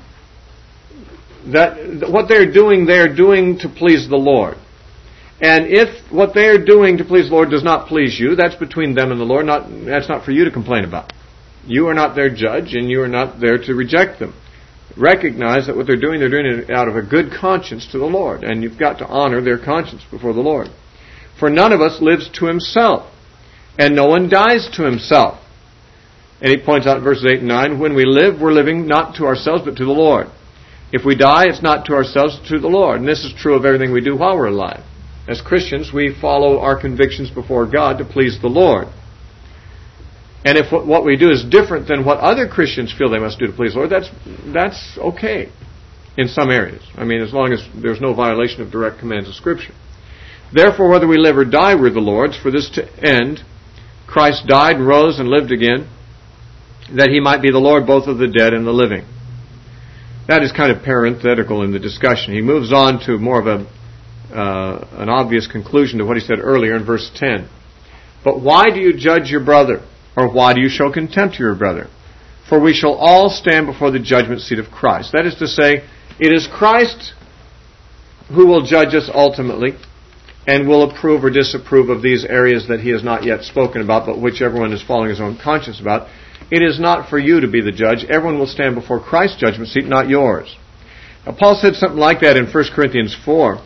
That what they're doing, they're doing to please the Lord. And if what they're doing to please the Lord does not please you, that's between them and the Lord. Not that's not for you to complain about. You are not their judge, and you are not there to reject them. Recognize that what they're doing, they're doing it out of a good conscience to the Lord, and you've got to honor their conscience before the Lord. For none of us lives to himself, and no one dies to himself. And he points out in verses eight and nine, when we live, we're living not to ourselves, but to the Lord. If we die, it's not to ourselves, but to the Lord. And this is true of everything we do while we're alive. As Christians, we follow our convictions before God to please the Lord. And if what we do is different than what other Christians feel they must do to please the Lord, that's that's okay in some areas. I mean, as long as there's no violation of direct commands of Scripture. Therefore, whether we live or die, we're the Lord's. For this to end, Christ died and rose and lived again, that he might be the Lord both of the dead and the living. That is kind of parenthetical in the discussion. He moves on to more of a uh, an obvious conclusion to what he said earlier in verse ten. But why do you judge your brother? Or why do you show contempt to your brother? For we shall all stand before the judgment seat of Christ. That is to say, it is Christ who will judge us ultimately, and will approve or disapprove of these areas that he has not yet spoken about, but which everyone is following his own conscience about. It is not for you to be the judge. Everyone will stand before Christ's judgment seat, not yours. Now, Paul said something like that in First Corinthians four.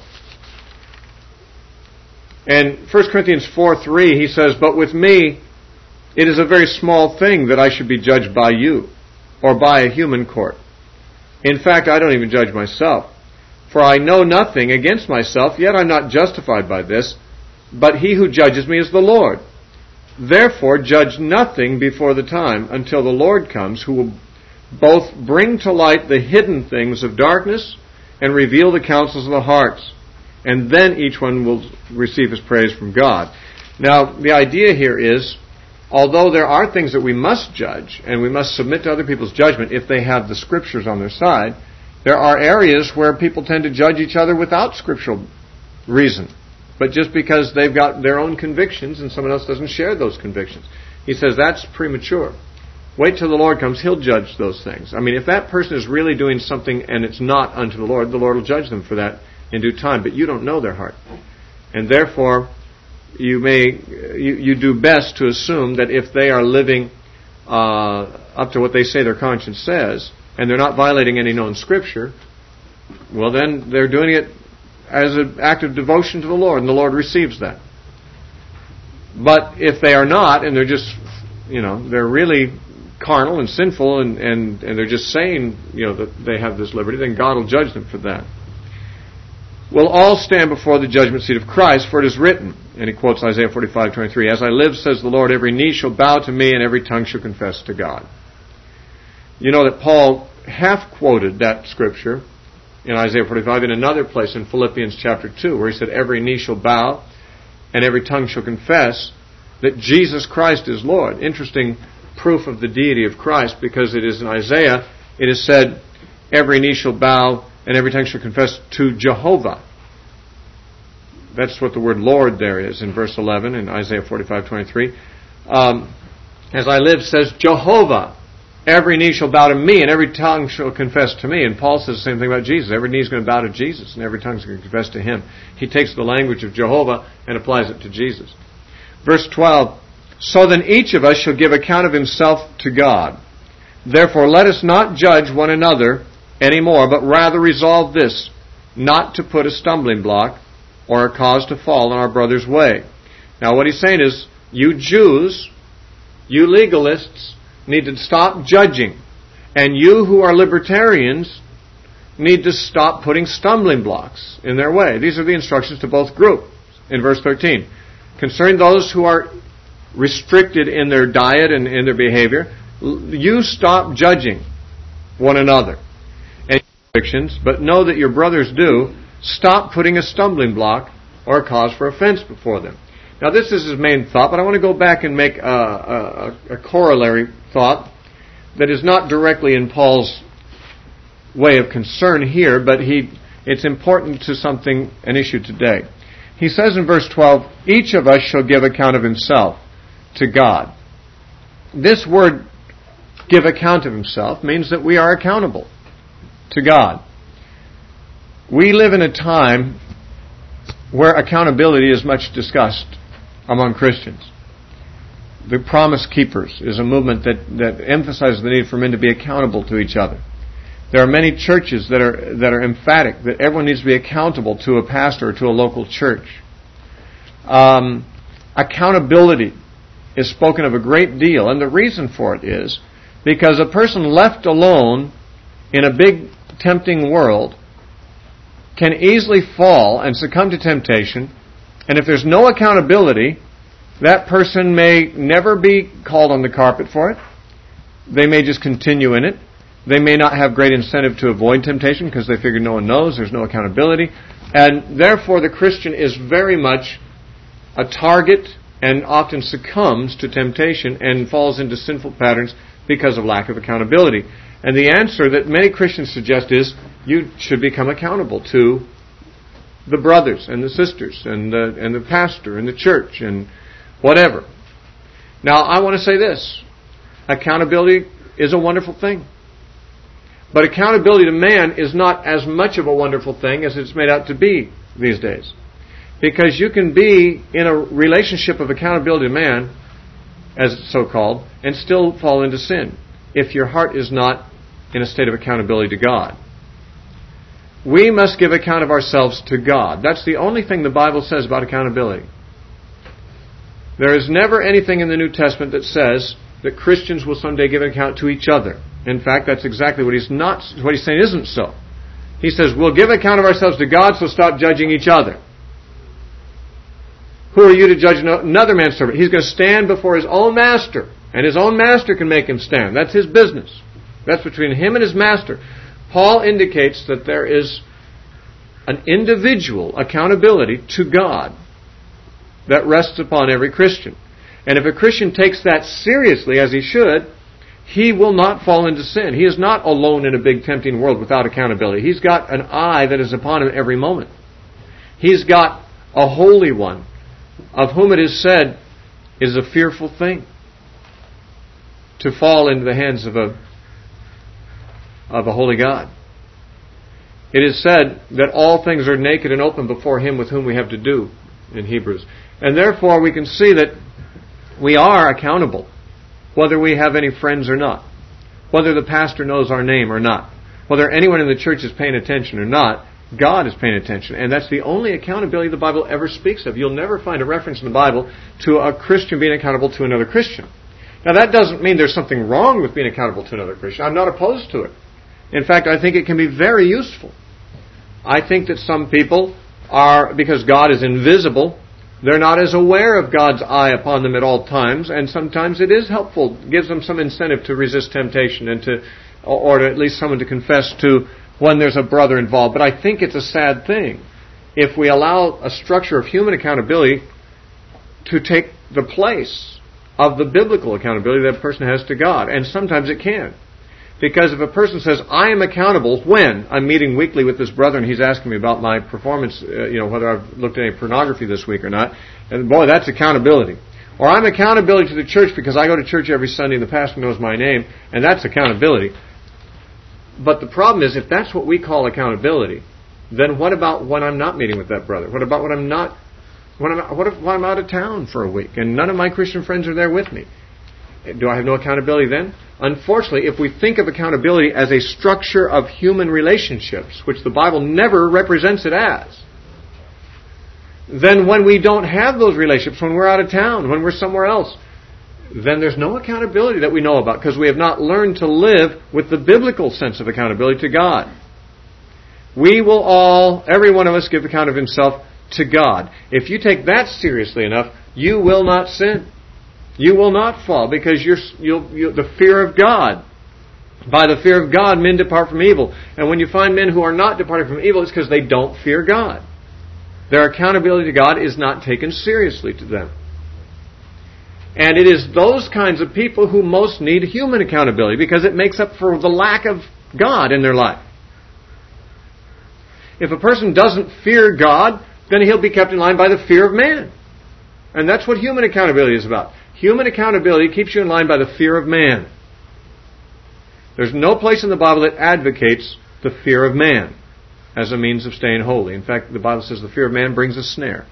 And First Corinthians four three, he says, but with me, it is a very small thing that I should be judged by you, or by a human court. In fact, I don't even judge myself. For I know nothing against myself, yet I'm not justified by this, but he who judges me is the Lord. Therefore, judge nothing before the time, until the Lord comes, who will both bring to light the hidden things of darkness, and reveal the counsels of the hearts. And then each one will receive his praise from God. Now, the idea here is, although there are things that we must judge, and we must submit to other people's judgment if they have the Scriptures on their side, there are areas where people tend to judge each other without scriptural reason, but just because they've got their own convictions and someone else doesn't share those convictions. He says that's premature. Wait till the Lord comes, he'll judge those things. I mean, if that person is really doing something and it's not unto the Lord, the Lord will judge them for that in due time, but you don't know their heart. And therefore, you may you, you do best to assume that if they are living uh, up to what they say their conscience says, and they're not violating any known Scripture, well then they're doing it as an act of devotion to the Lord, and the Lord receives that. But if they are not, and they're just, you know, they're really carnal and sinful, and, and, and they're just saying, you know, that they have this liberty, then God will judge them for that. We'll all stand before the judgment seat of Christ, for it is written, and he quotes Isaiah forty-five twenty-three, as I live, says the Lord, every knee shall bow to me, and every tongue shall confess to God. You know that Paul half-quoted that scripture in Isaiah forty-five in another place in Philippians chapter two, where he said, every knee shall bow and every tongue shall confess that Jesus Christ is Lord. Interesting proof of the deity of Christ, because it is in Isaiah, it is said, every knee shall bow and every tongue shall confess to Jehovah. That's what the word Lord there is in verse eleven in Isaiah forty-five twenty-three. Um, as I live, says Jehovah. every knee shall bow to me and every tongue shall confess to me. And Paul says the same thing about Jesus. Every knee is going to bow to Jesus and every tongue is going to confess to Him. He takes the language of Jehovah and applies it to Jesus. Verse twelve, so then each of us shall give account of himself to God. Therefore let us not judge one another any more, but rather resolve this, not to put a stumbling block or a cause to fall in our brother's way. Now what he's saying is, you Jews, you legalists, need to stop judging. And you who are libertarians need to stop putting stumbling blocks in their way. These are the instructions to both groups in verse thirteen. Concerning those who are restricted in their diet and in their behavior, you stop judging one another and restrictions, but know that your brothers do. Stop putting a stumbling block or a cause for offense before them. Now this is his main thought, but I want to go back and make a, a, a corollary thought that is not directly in Paul's way of concern here, but he it's important to something, an issue today. He says in verse twelve, each of us shall give account of himself to God. This word, give account of himself, means that we are accountable to God. We live in a time where accountability is much discussed among Christians. The Promise Keepers is a movement that, that emphasizes the need for men to be accountable to each other. There are many churches that are that are emphatic that everyone needs to be accountable to a pastor or to a local church. Um, accountability is spoken of a great deal, and the reason for it is because a person left alone in a big, tempting world can easily fall and succumb to temptation, and if there's no accountability, that person may never be called on the carpet for it. They may just continue in it. They may not have great incentive to avoid temptation because they figure no one knows, there's no accountability. And therefore the Christian is very much a target and often succumbs to temptation and falls into sinful patterns because of lack of accountability. And the answer that many Christians suggest is you should become accountable to the brothers and the sisters and the, and the pastor and the church and whatever. Now, I want to say this. Accountability is a wonderful thing. But accountability to man is not as much of a wonderful thing as it's made out to be these days. Because you can be in a relationship of accountability to man, as it's so-called, and still fall into sin if your heart is not in a state of accountability to God. We must give account of ourselves to God. That's the only thing the Bible says about accountability. There is never anything in the New Testament that says that Christians will someday give an account to each other. In fact, that's exactly what he's not. What he's saying isn't so. He says we'll give account of ourselves to God, so stop judging each other. Who are you to judge another man's servant? He's going to stand before his own master, and his own master can make him stand. That's his business. That's between him and his master. Paul indicates that there is an individual accountability to God that rests upon every Christian. And if a Christian takes that seriously, as he should, he will not fall into sin. He is not alone in a big tempting world without accountability. He's got an eye that is upon him every moment. He's got a Holy One, of whom it is said is a fearful thing to fall into the hands of a of a holy God. It is said that all things are naked and open before Him with whom we have to do in Hebrews. And therefore we can see that we are accountable, whether we have any friends or not, whether the pastor knows our name or not, whether anyone in the church is paying attention or not. God is paying attention, and that's the only accountability the Bible ever speaks of. You'll never find a reference in the Bible to a Christian being accountable to another Christian. Now that doesn't mean there's something wrong with being accountable to another Christian. I'm not opposed to it. In fact, I think it can be very useful. I think that some people are, because God is invisible, they're not as aware of God's eye upon them at all times, and sometimes it is helpful, it gives them some incentive to resist temptation and to, or to at least someone to confess to when there's a brother involved. But I think it's a sad thing if we allow a structure of human accountability to take the place of the biblical accountability that a person has to God. And sometimes it can. Because if a person says, I am accountable when I'm meeting weekly with this brother and he's asking me about my performance, uh, you know, whether I've looked at any pornography this week or not, and boy, that's accountability. Or I'm accountability to the church because I go to church every Sunday and the pastor knows my name, and that's accountability. But the problem is, if that's what we call accountability, then what about when I'm not meeting with that brother? What about when I'm not, when I'm, what if when I'm out of town for a week and none of my Christian friends are there with me? Do I have no accountability then? Unfortunately, if we think of accountability as a structure of human relationships, which the Bible never represents it as, then when we don't have those relationships, when we're out of town, when we're somewhere else, then there's no accountability that we know about because we have not learned to live with the biblical sense of accountability to God. We will all, every one of us, give account of himself to God. If you take that seriously enough, you will not sin. You will not fall because you're, you'll, you, the fear of God. By the fear of God, men depart from evil. And when you find men who are not departing from evil, it's because they don't fear God. Their accountability to God is not taken seriously to them. And it is those kinds of people who most need human accountability because it makes up for the lack of God in their life. If a person doesn't fear God, then he'll be kept in line by the fear of man. And that's what human accountability is about. Human accountability keeps you in line by the fear of man. There's no place in the Bible that advocates the fear of man as a means of staying holy. In fact, the Bible says the fear of man brings a snare.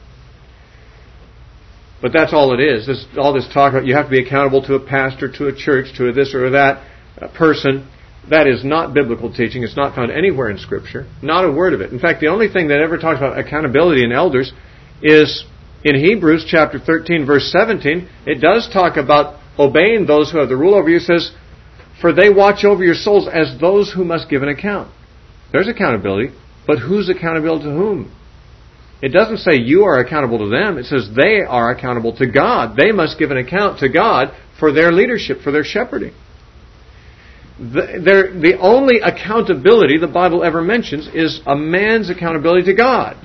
But that's all it is. This, all this talk about you have to be accountable to a pastor, to a church, to a this or that person. That is not biblical teaching. It's not found anywhere in Scripture. Not a word of it. In fact, the only thing that ever talks about accountability in elders is in Hebrews chapter thirteen, verse seventeen. It does talk about obeying those who have the rule over you. It says, for they watch over your souls as those who must give an account. There's accountability, but who's accountable to whom? It doesn't say you are accountable to them. It says they are accountable to God. They must give an account to God for their leadership, for their shepherding. The, the only accountability the Bible ever mentions is a man's accountability to God.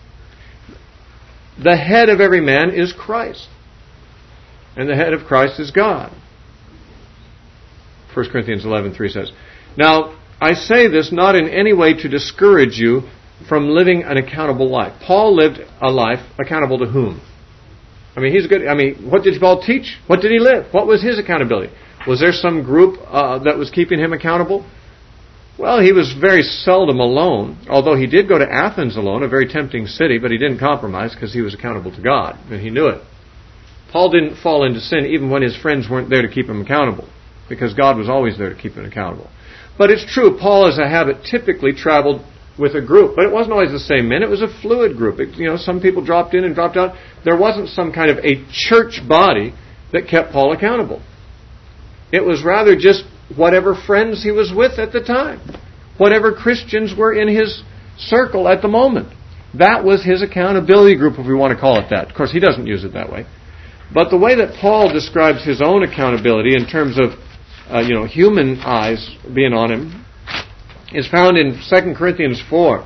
The head of every man is Christ. And the head of Christ is God. First Corinthians eleven three says. Now, I say this not in any way to discourage you from living an accountable life. Paul lived a life accountable to whom? I mean, he's good. I mean, what did Paul teach? What did he live? What was his accountability? Was there some group uh, that was keeping him accountable? Well, he was very seldom alone, although he did go to Athens alone, a very tempting city, but he didn't compromise because he was accountable to God, and he knew it. Paul didn't fall into sin even when his friends weren't there to keep him accountable, because God was always there to keep him accountable. But it's true, Paul as a habit typically traveled with a group, but it wasn't always the same men. It was a fluid group. It, you know, some people dropped in and dropped out. There wasn't some kind of a church body that kept Paul accountable. It was rather just whatever friends he was with at the time, whatever Christians were in his circle at the moment. That was his accountability group, if we want to call it that. Of course, he doesn't use it that way. But the way that Paul describes his own accountability in terms of uh, you know, human eyes being on him is found in Second Corinthians four.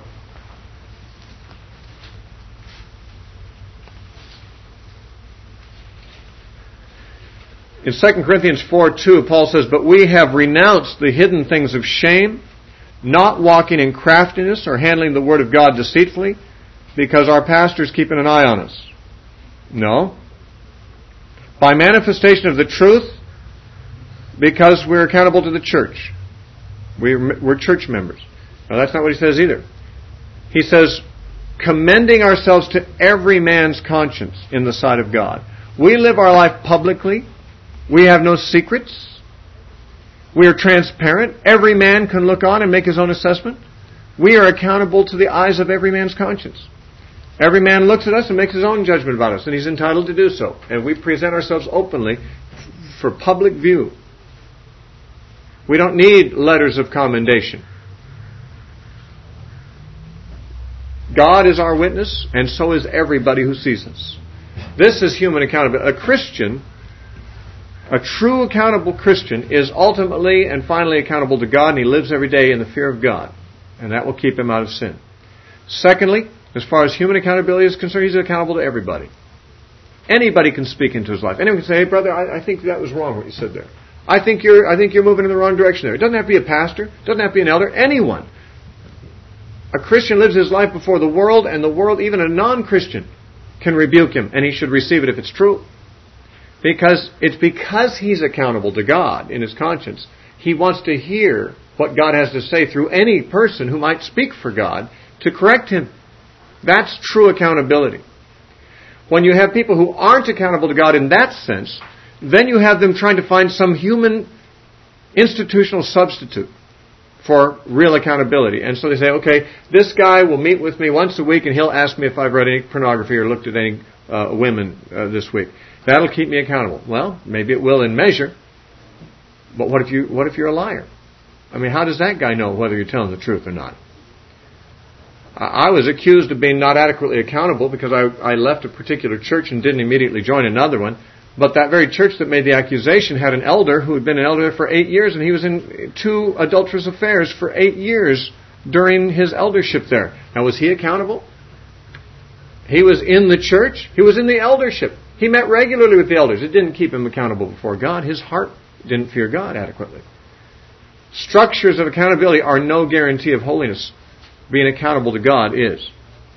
In Second Corinthians four two, Paul says, but we have renounced the hidden things of shame, not walking in craftiness or handling the word of God deceitfully, because our pastor's keeping an eye on us. No. By manifestation of the truth, because we're accountable to the church. We're, we're church members. Now, that's not what he says either. He says, commending ourselves to every man's conscience in the sight of God. We live our life publicly. We have no secrets. We are transparent. Every man can look on and make his own assessment. We are accountable to the eyes of every man's conscience. Every man looks at us and makes his own judgment about us, and he's entitled to do so. And we present ourselves openly for public view. We don't need letters of commendation. God is our witness, and so is everybody who sees us. This is human accountability. A Christian, a true accountable Christian, is ultimately and finally accountable to God, and he lives every day in the fear of God. And that will keep him out of sin. Secondly, as far as human accountability is concerned, he's accountable to everybody. Anybody can speak into his life. Anyone can say, hey brother, I, I think that was wrong what you said there. I think you're I think you're moving in the wrong direction there. It doesn't have to be a pastor. It doesn't have to be an elder. Anyone. A Christian lives his life before the world, and the world, even a non-Christian, can rebuke him, and he should receive it if it's true. Because it's because he's accountable to God in his conscience. He wants to hear what God has to say through any person who might speak for God to correct him. That's true accountability. When you have people who aren't accountable to God in that sense, then you have them trying to find some human institutional substitute for real accountability. And so they say, okay, this guy will meet with me once a week and he'll ask me if I've read any pornography or looked at any uh, women uh, this week. That'll keep me accountable. Well, maybe it will in measure. But what if you what if you're a liar? I mean, how does that guy know whether you're telling the truth or not? I was accused of being not adequately accountable because I, I left a particular church and didn't immediately join another one. But that very church that made the accusation had an elder who had been an elder for eight years, and he was in two adulterous affairs for eight years during his eldership there. Now, was he accountable? He was in the church. He was in the eldership. He met regularly with the elders. It didn't keep him accountable before God. His heart didn't fear God adequately. Structures of accountability are no guarantee of holiness. Being accountable to God is.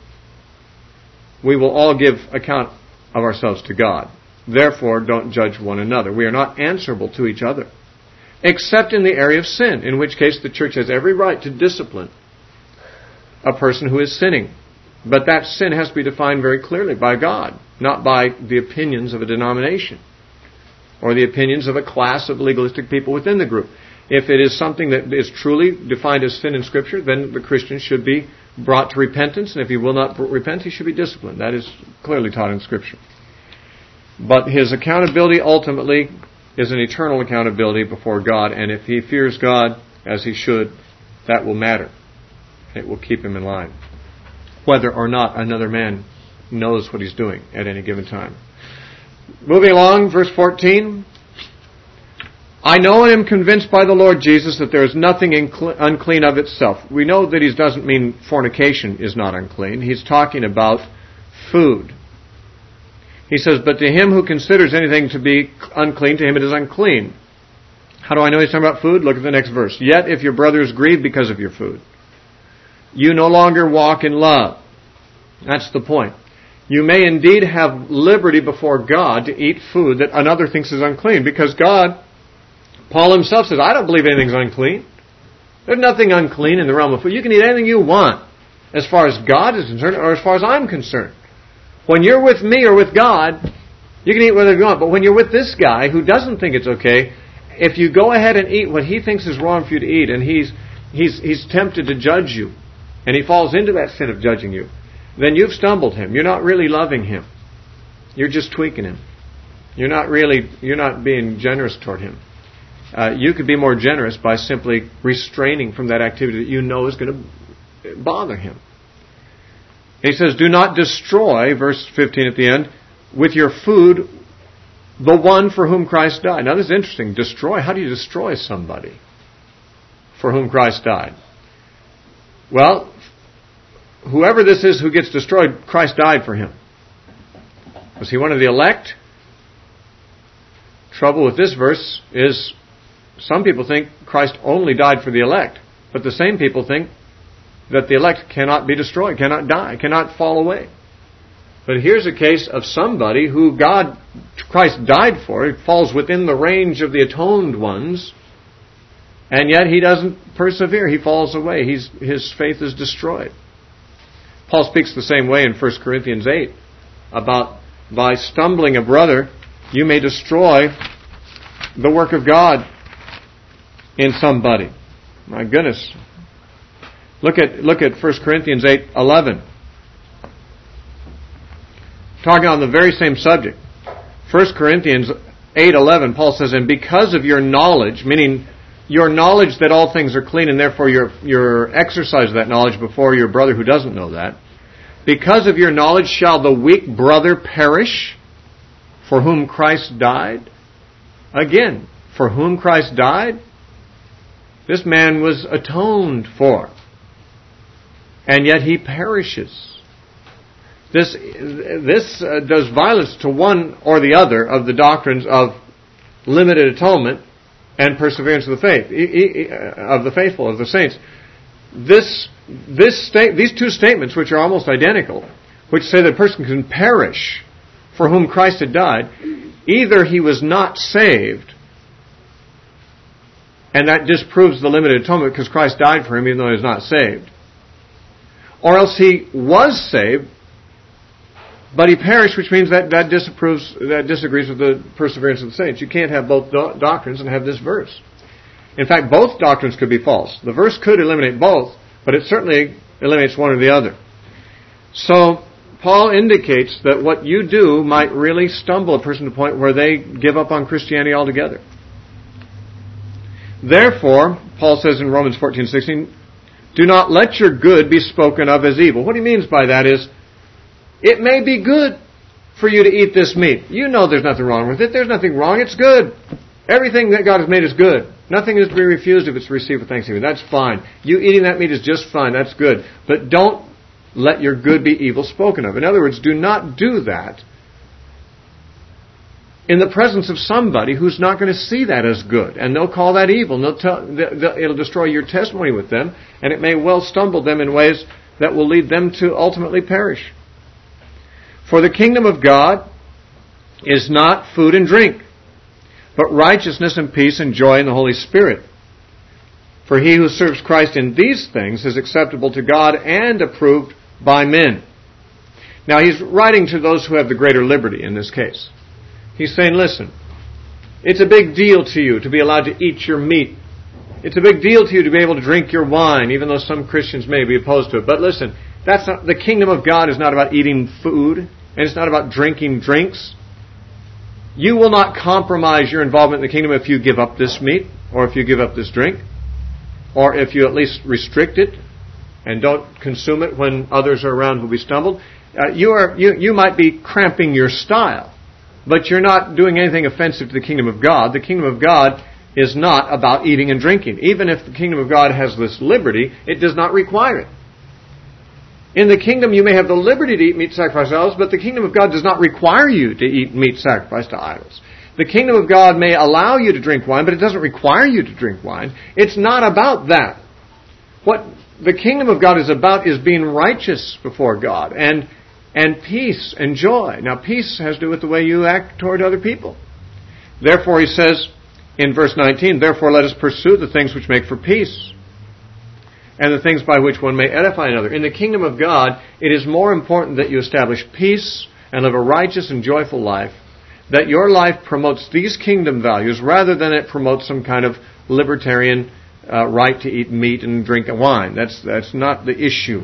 We will all give account of ourselves to God. Therefore, don't judge one another. We are not answerable to each other. Except in the area of sin, in which case the church has every right to discipline a person who is sinning. But that sin has to be defined very clearly by God, not by the opinions of a denomination or the opinions of a class of legalistic people within the group. If it is something that is truly defined as sin in Scripture, then the Christian should be brought to repentance, and if he will not repent, he should be disciplined. That is clearly taught in Scripture. But his accountability ultimately is an eternal accountability before God, and if he fears God as he should, that will matter. It will keep him in line, whether or not another man knows what he's doing at any given time. Moving along, verse fourteen. I know and am convinced by the Lord Jesus that there is nothing unclean of itself. We know that he doesn't mean fornication is not unclean. He's talking about food. He says, but to him who considers anything to be unclean, to him it is unclean. How do I know he's talking about food? Look at the next verse. Yet if your brother is grieved because of your food, you no longer walk in love. That's the point. You may indeed have liberty before God to eat food that another thinks is unclean, because God, Paul himself says, I don't believe anything's unclean. There's nothing unclean in the realm of food. You can eat anything you want as far as God is concerned or as far as I'm concerned. When you're with me or with God, you can eat whatever you want. But when you're with this guy who doesn't think it's okay, if you go ahead and eat what he thinks is wrong for you to eat, and he's he's he's tempted to judge you, and he falls into that sin of judging you, then you've stumbled him. You're not really loving him. You're just tweaking him. You're not really, you're not being generous toward him. Uh, you could be more generous by simply restraining from that activity that you know is going to bother him. He says, do not destroy, verse fifteen at the end, with your food the one for whom Christ died. Now this is interesting. Destroy? How do you destroy somebody for whom Christ died? Well, whoever this is who gets destroyed, Christ died for him. Was he one of the elect? Trouble with this verse is some people think Christ only died for the elect, but the same people think that the elect cannot be destroyed, cannot die, cannot fall away. But here's a case of somebody who God, Christ died for. It falls within the range of the atoned ones, and yet he doesn't persevere. He falls away. He's, his faith is destroyed. Paul speaks the same way in First Corinthians eight about by stumbling a brother, you may destroy the work of God in somebody. My goodness. Look at look at First Corinthians eight eleven. Talking on the very same subject. First Corinthians eight eleven, Paul says, and because of your knowledge, meaning your knowledge that all things are clean, and therefore your your exercise of that knowledge before your brother who doesn't know that, because of your knowledge shall the weak brother perish for whom Christ died? Again, for whom Christ died? This man was atoned for. And yet he perishes. This this uh, does violence to one or the other of the doctrines of limited atonement and perseverance of the faith, e- e- of the faithful, of the saints. This this sta- these two statements, which are almost identical, which say that a person can perish for whom Christ had died, Either he was not saved, and that disproves the limited atonement because Christ died for him even though he was not saved. Or else he was saved, but he perished, which means that that disapproves, that disagrees with the perseverance of the saints. You can't have both do- doctrines and have this verse. In fact, both doctrines could be false. The verse could eliminate both, but it certainly eliminates one or the other. So, Paul indicates that what you do might really stumble a person to the point where they give up on Christianity altogether. Therefore, Paul says in Romans fourteen sixteen, do not let your good be spoken of as evil. What he means by that is, it may be good for you to eat this meat. You know there's nothing wrong with it. There's nothing wrong. It's good. Everything that God has made is good. Nothing is to be refused if it's received with thanksgiving. That's fine. You eating that meat is just fine. That's good. But don't let your good be evil spoken of. In other words, do not do that in the presence of somebody who's not going to see that as good. And they'll call that evil. And they'll tell, they'll, it'll destroy your testimony with them. And it may well stumble them in ways that will lead them to ultimately perish. For the kingdom of God is not food and drink, but righteousness and peace and joy in the Holy Spirit. For he who serves Christ in these things is acceptable to God and approved by men. Now he's writing to those who have the greater liberty in this case. He's saying, listen, it's a big deal to you to be allowed to eat your meat. It's a big deal to you to be able to drink your wine, even though some Christians may be opposed to it. But listen, that's not, the kingdom of God is not about eating food, and it's not about drinking drinks. You will not compromise your involvement in the kingdom if you give up this meat, or if you give up this drink, or if you at least restrict it and don't consume it when others are around who will be stumbled. Uh, you are you you might be cramping your style, but you're not doing anything offensive to the kingdom of God. The kingdom of God is not about eating and drinking. Even if the kingdom of God has this liberty, it does not require it. In the kingdom, you may have the liberty to eat meat sacrificed to idols, but the kingdom of God does not require you to eat meat sacrificed to idols. The kingdom of God may allow you to drink wine, but it doesn't require you to drink wine. It's not about that. What the kingdom of God is about is being righteous before God and and peace and joy. Now, peace has to do with the way you act toward other people. Therefore, he says in verse nineteen, therefore let us pursue the things which make for peace, and the things by which one may edify another. In the kingdom of God, it is more important that you establish peace and live a righteous and joyful life, that your life promotes these kingdom values rather than it promotes some kind of libertarian uh, right to eat meat and drink wine. That's, that's not the issue.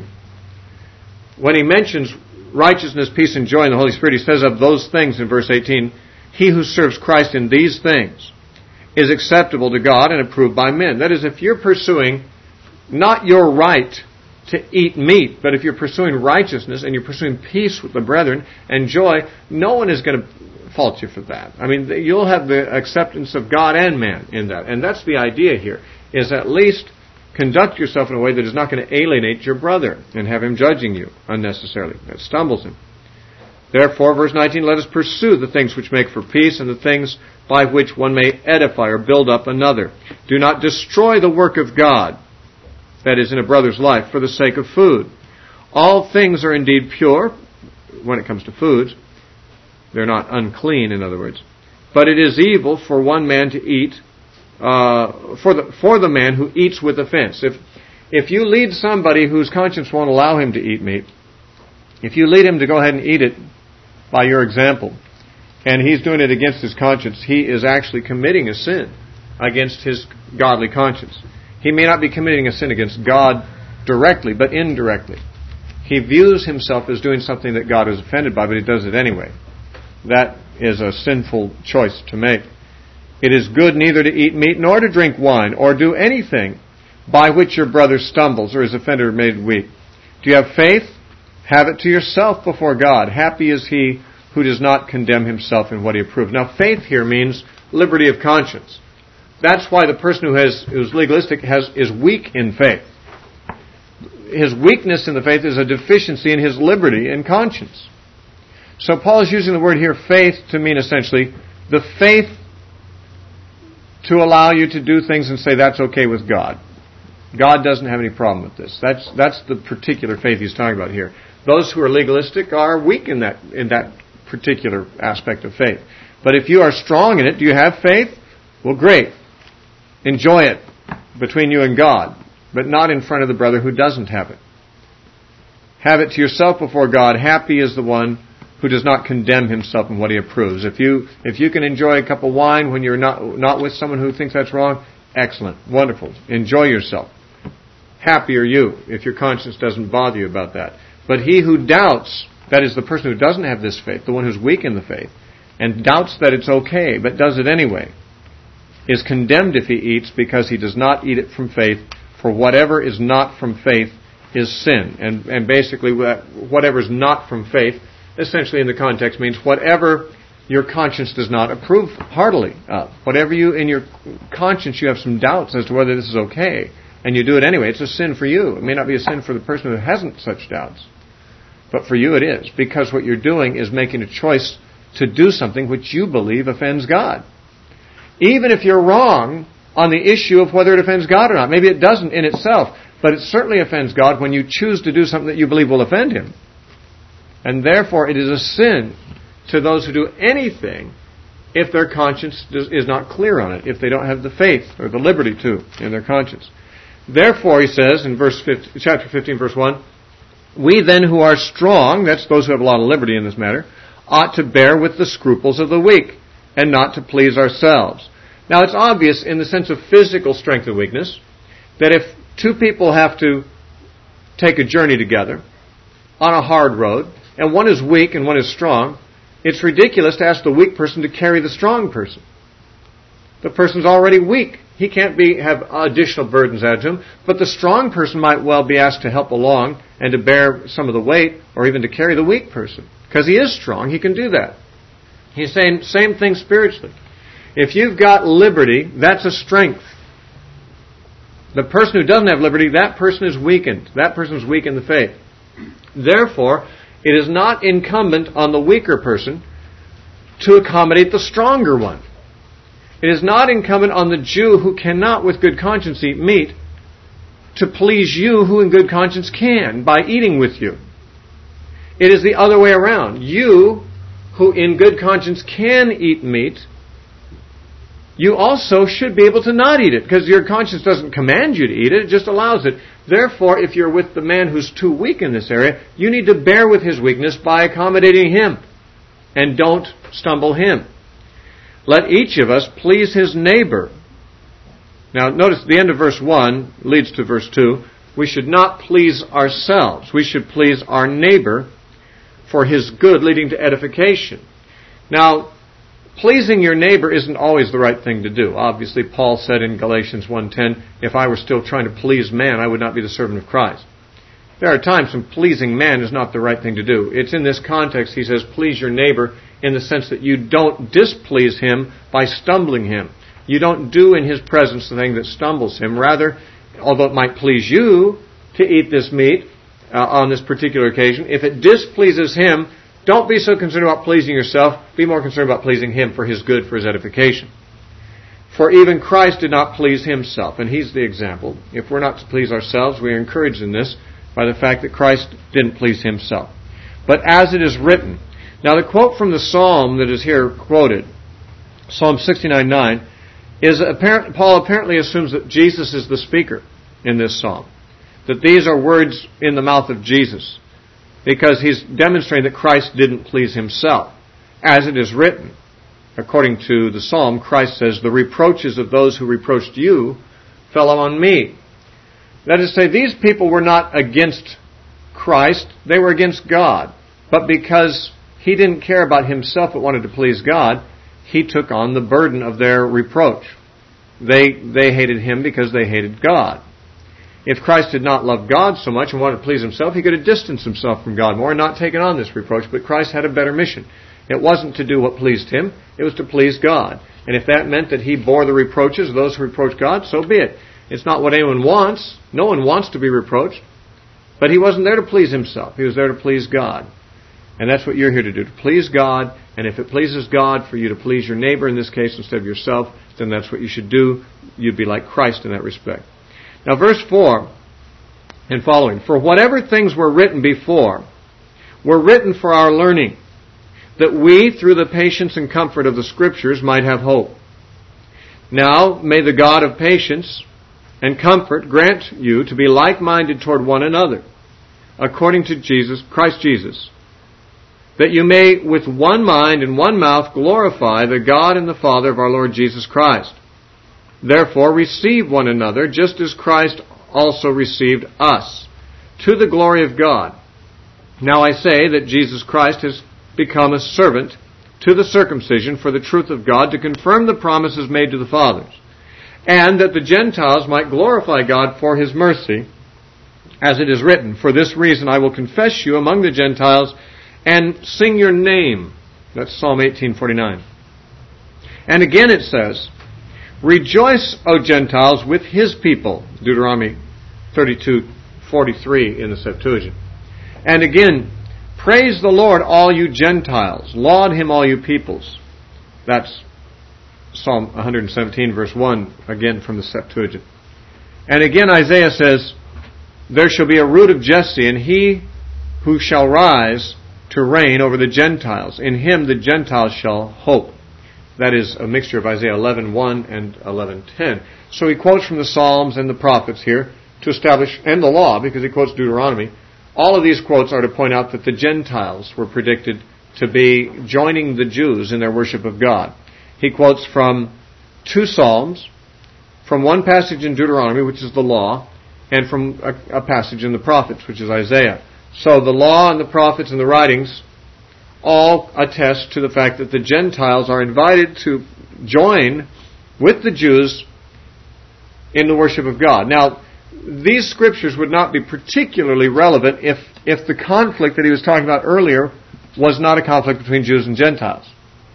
When he mentions righteousness, peace, and joy in the Holy Spirit, he says of those things in verse eighteen, he who serves Christ in these things is acceptable to God and approved by men. That is, if you're pursuing not your right to eat meat, but if you're pursuing righteousness and you're pursuing peace with the brethren and joy, no one is going to fault you for that. I mean, you'll have the acceptance of God and man in that. And that's the idea here, is at least conduct yourself in a way that is not going to alienate your brother and have him judging you unnecessarily. That stumbles him. Therefore, verse nineteen, let us pursue the things which make for peace and the things by which one may edify or build up another. Do not destroy the work of God, that is, in a brother's life, for the sake of food. All things are indeed pure, when it comes to foods. They're not unclean, in other words. But it is evil for one man to eat, uh, for the for the man who eats with offense. If if you lead somebody whose conscience won't allow him to eat meat, if you lead him to go ahead and eat it by your example, and he's doing it against his conscience, he is actually committing a sin against his godly conscience. He may not be committing a sin against God directly, but indirectly. He views himself as doing something that God is offended by, but he does it anyway. That is a sinful choice to make. It is good neither to eat meat nor to drink wine or do anything by which your brother stumbles or is offended or made weak. Do you have faith? Have it to yourself before God. Happy is he who does not condemn himself in what he approves. Now, faith here means liberty of conscience. That's why the person who has who's legalistic has is weak in faith. His weakness in the faith is a deficiency in his liberty and conscience. So Paul is using the word here, faith, to mean essentially the faith to allow you to do things and say that's okay with God. God doesn't have any problem with this. That's that's the particular faith he's talking about here. Those who are legalistic are weak in that in that particular aspect of faith. But if you are strong in it, do you have faith? Well, great. Enjoy it between you and God, but not in front of the brother who doesn't have it. Have it to yourself before God. Happy is the one who does not condemn himself in what he approves. If you if you can enjoy a cup of wine when you're not not with someone who thinks that's wrong, excellent, wonderful. Enjoy yourself. Happy are you if your conscience doesn't bother you about that. But he who doubts, that is the person who doesn't have this faith, the one who's weak in the faith, and doubts that it's okay, but does it anyway, is condemned if he eats, because he does not eat it from faith, for whatever is not from faith is sin. And, and basically, whatever is not from faith, essentially in the context means whatever your conscience does not approve heartily of. Whatever you, in your conscience, you have some doubts as to whether this is okay, and you do it anyway, it's a sin for you. It may not be a sin for the person who hasn't such doubts, but for you it is, because what you're doing is making a choice to do something which you believe offends God. Even if you're wrong on the issue of whether it offends God or not. Maybe it doesn't in itself, but it certainly offends God when you choose to do something that you believe will offend Him. And therefore it is a sin to those who do anything if their conscience is not clear on it, if they don't have the faith or the liberty to in their conscience. Therefore, he says in verse fifteen, chapter fifteen, verse one, we then who are strong, that's those who have a lot of liberty in this matter, ought to bear with the scruples of the weak, and not to please ourselves. Now it's obvious in the sense of physical strength and weakness, that if two people have to take a journey together on a hard road, and one is weak and one is strong, it's ridiculous to ask the weak person to carry the strong person. The person's already weak. He can't be have additional burdens added to him, but the strong person might well be asked to help along and to bear some of the weight, or even to carry the weak person. Because he is strong, he can do that. He's saying same thing spiritually. If you've got liberty, that's a strength. The person who doesn't have liberty, that person is weakened. That person is weak in the faith. Therefore, it is not incumbent on the weaker person to accommodate the stronger one. It is not incumbent on the Jew who cannot with good conscience eat meat to please you who in good conscience can by eating with you. It is the other way around. You who in good conscience can eat meat, you also should be able to not eat it, because your conscience doesn't command you to eat it, it just allows it. Therefore, if you're with the man who's too weak in this area, you need to bear with his weakness by accommodating him, and don't stumble him. Let each of us please his neighbor. Now, notice the end of verse one leads to verse two. We should not please ourselves. We should please our neighbor for his good, leading to edification. Now, pleasing your neighbor isn't always the right thing to do. Obviously, Paul said in Galatians one ten, if I were still trying to please man, I would not be the servant of Christ. There are times when pleasing man is not the right thing to do. It's in this context, he says, please your neighbor in the sense that you don't displease him by stumbling him. You don't do in his presence the thing that stumbles him. Rather, although it might please you to eat this meat uh, on this particular occasion, if it displeases him, don't be so concerned about pleasing yourself. Be more concerned about pleasing him for his good, for his edification. For even Christ did not please himself, and he's the example. If we're not to please ourselves, we are encouraged in this by the fact that Christ didn't please himself. But as it is written. Now the quote from the psalm that is here quoted, Psalm sixty-nine nine, is apparent, Paul apparently assumes that Jesus is the speaker in this psalm. That these are words in the mouth of Jesus. Because he's demonstrating that Christ didn't please himself. As it is written, according to the psalm, Christ says, the reproaches of those who reproached you fell on me. That is to say, these people were not against Christ, they were against God. But because he didn't care about himself but wanted to please God, he took on the burden of their reproach. They, they hated him because they hated God. If Christ did not love God so much and wanted to please himself, he could have distanced himself from God more and not taken on this reproach. But Christ had a better mission. It wasn't to do what pleased him. It was to please God. And if that meant that he bore the reproaches of those who reproach God, so be it. It's not what anyone wants. No one wants to be reproached. But he wasn't there to please himself. He was there to please God. And that's what you're here to do, to please God. And if it pleases God for you to please your neighbor, in this case, instead of yourself, then that's what you should do. You'd be like Christ in that respect. Now, verse four and following. For whatever things were written before were written for our learning, that we, through the patience and comfort of the Scriptures, might have hope. Now may the God of patience and comfort grant you to be like-minded toward one another, according to Jesus, Christ Jesus, that you may with one mind and one mouth glorify the God and the Father of our Lord Jesus Christ. Therefore receive one another, just as Christ also received us, to the glory of God. Now I say that Jesus Christ has become a servant to the circumcision for the truth of God, to confirm the promises made to the fathers, and that the Gentiles might glorify God for His mercy, as it is written, for this reason I will confess you among the Gentiles and sing your name. That's Psalm eighteen forty-nine. And again it says, rejoice, O Gentiles, with His people. Deuteronomy thirty-two forty-three in the Septuagint. And again, praise the Lord, all you Gentiles. Laud Him, all you peoples. That's Psalm one seventeen, verse one, again from the Septuagint. And again Isaiah says, there shall be a root of Jesse, and he who shall rise to reign over the Gentiles. In him the Gentiles shall hope. That is a mixture of Isaiah eleven one and eleven ten. So he quotes from the Psalms and the prophets here to establish, and the law, because he quotes Deuteronomy. All of these quotes are to point out that the Gentiles were predicted to be joining the Jews in their worship of God. He quotes from two Psalms, from one passage in Deuteronomy, which is the law, and from a, a passage in the prophets, which is Isaiah. So the law and the prophets and the writings all attest to the fact that the Gentiles are invited to join with the Jews in the worship of God. Now, these scriptures would not be particularly relevant if, if the conflict that he was talking about earlier was not a conflict between Jews and Gentiles.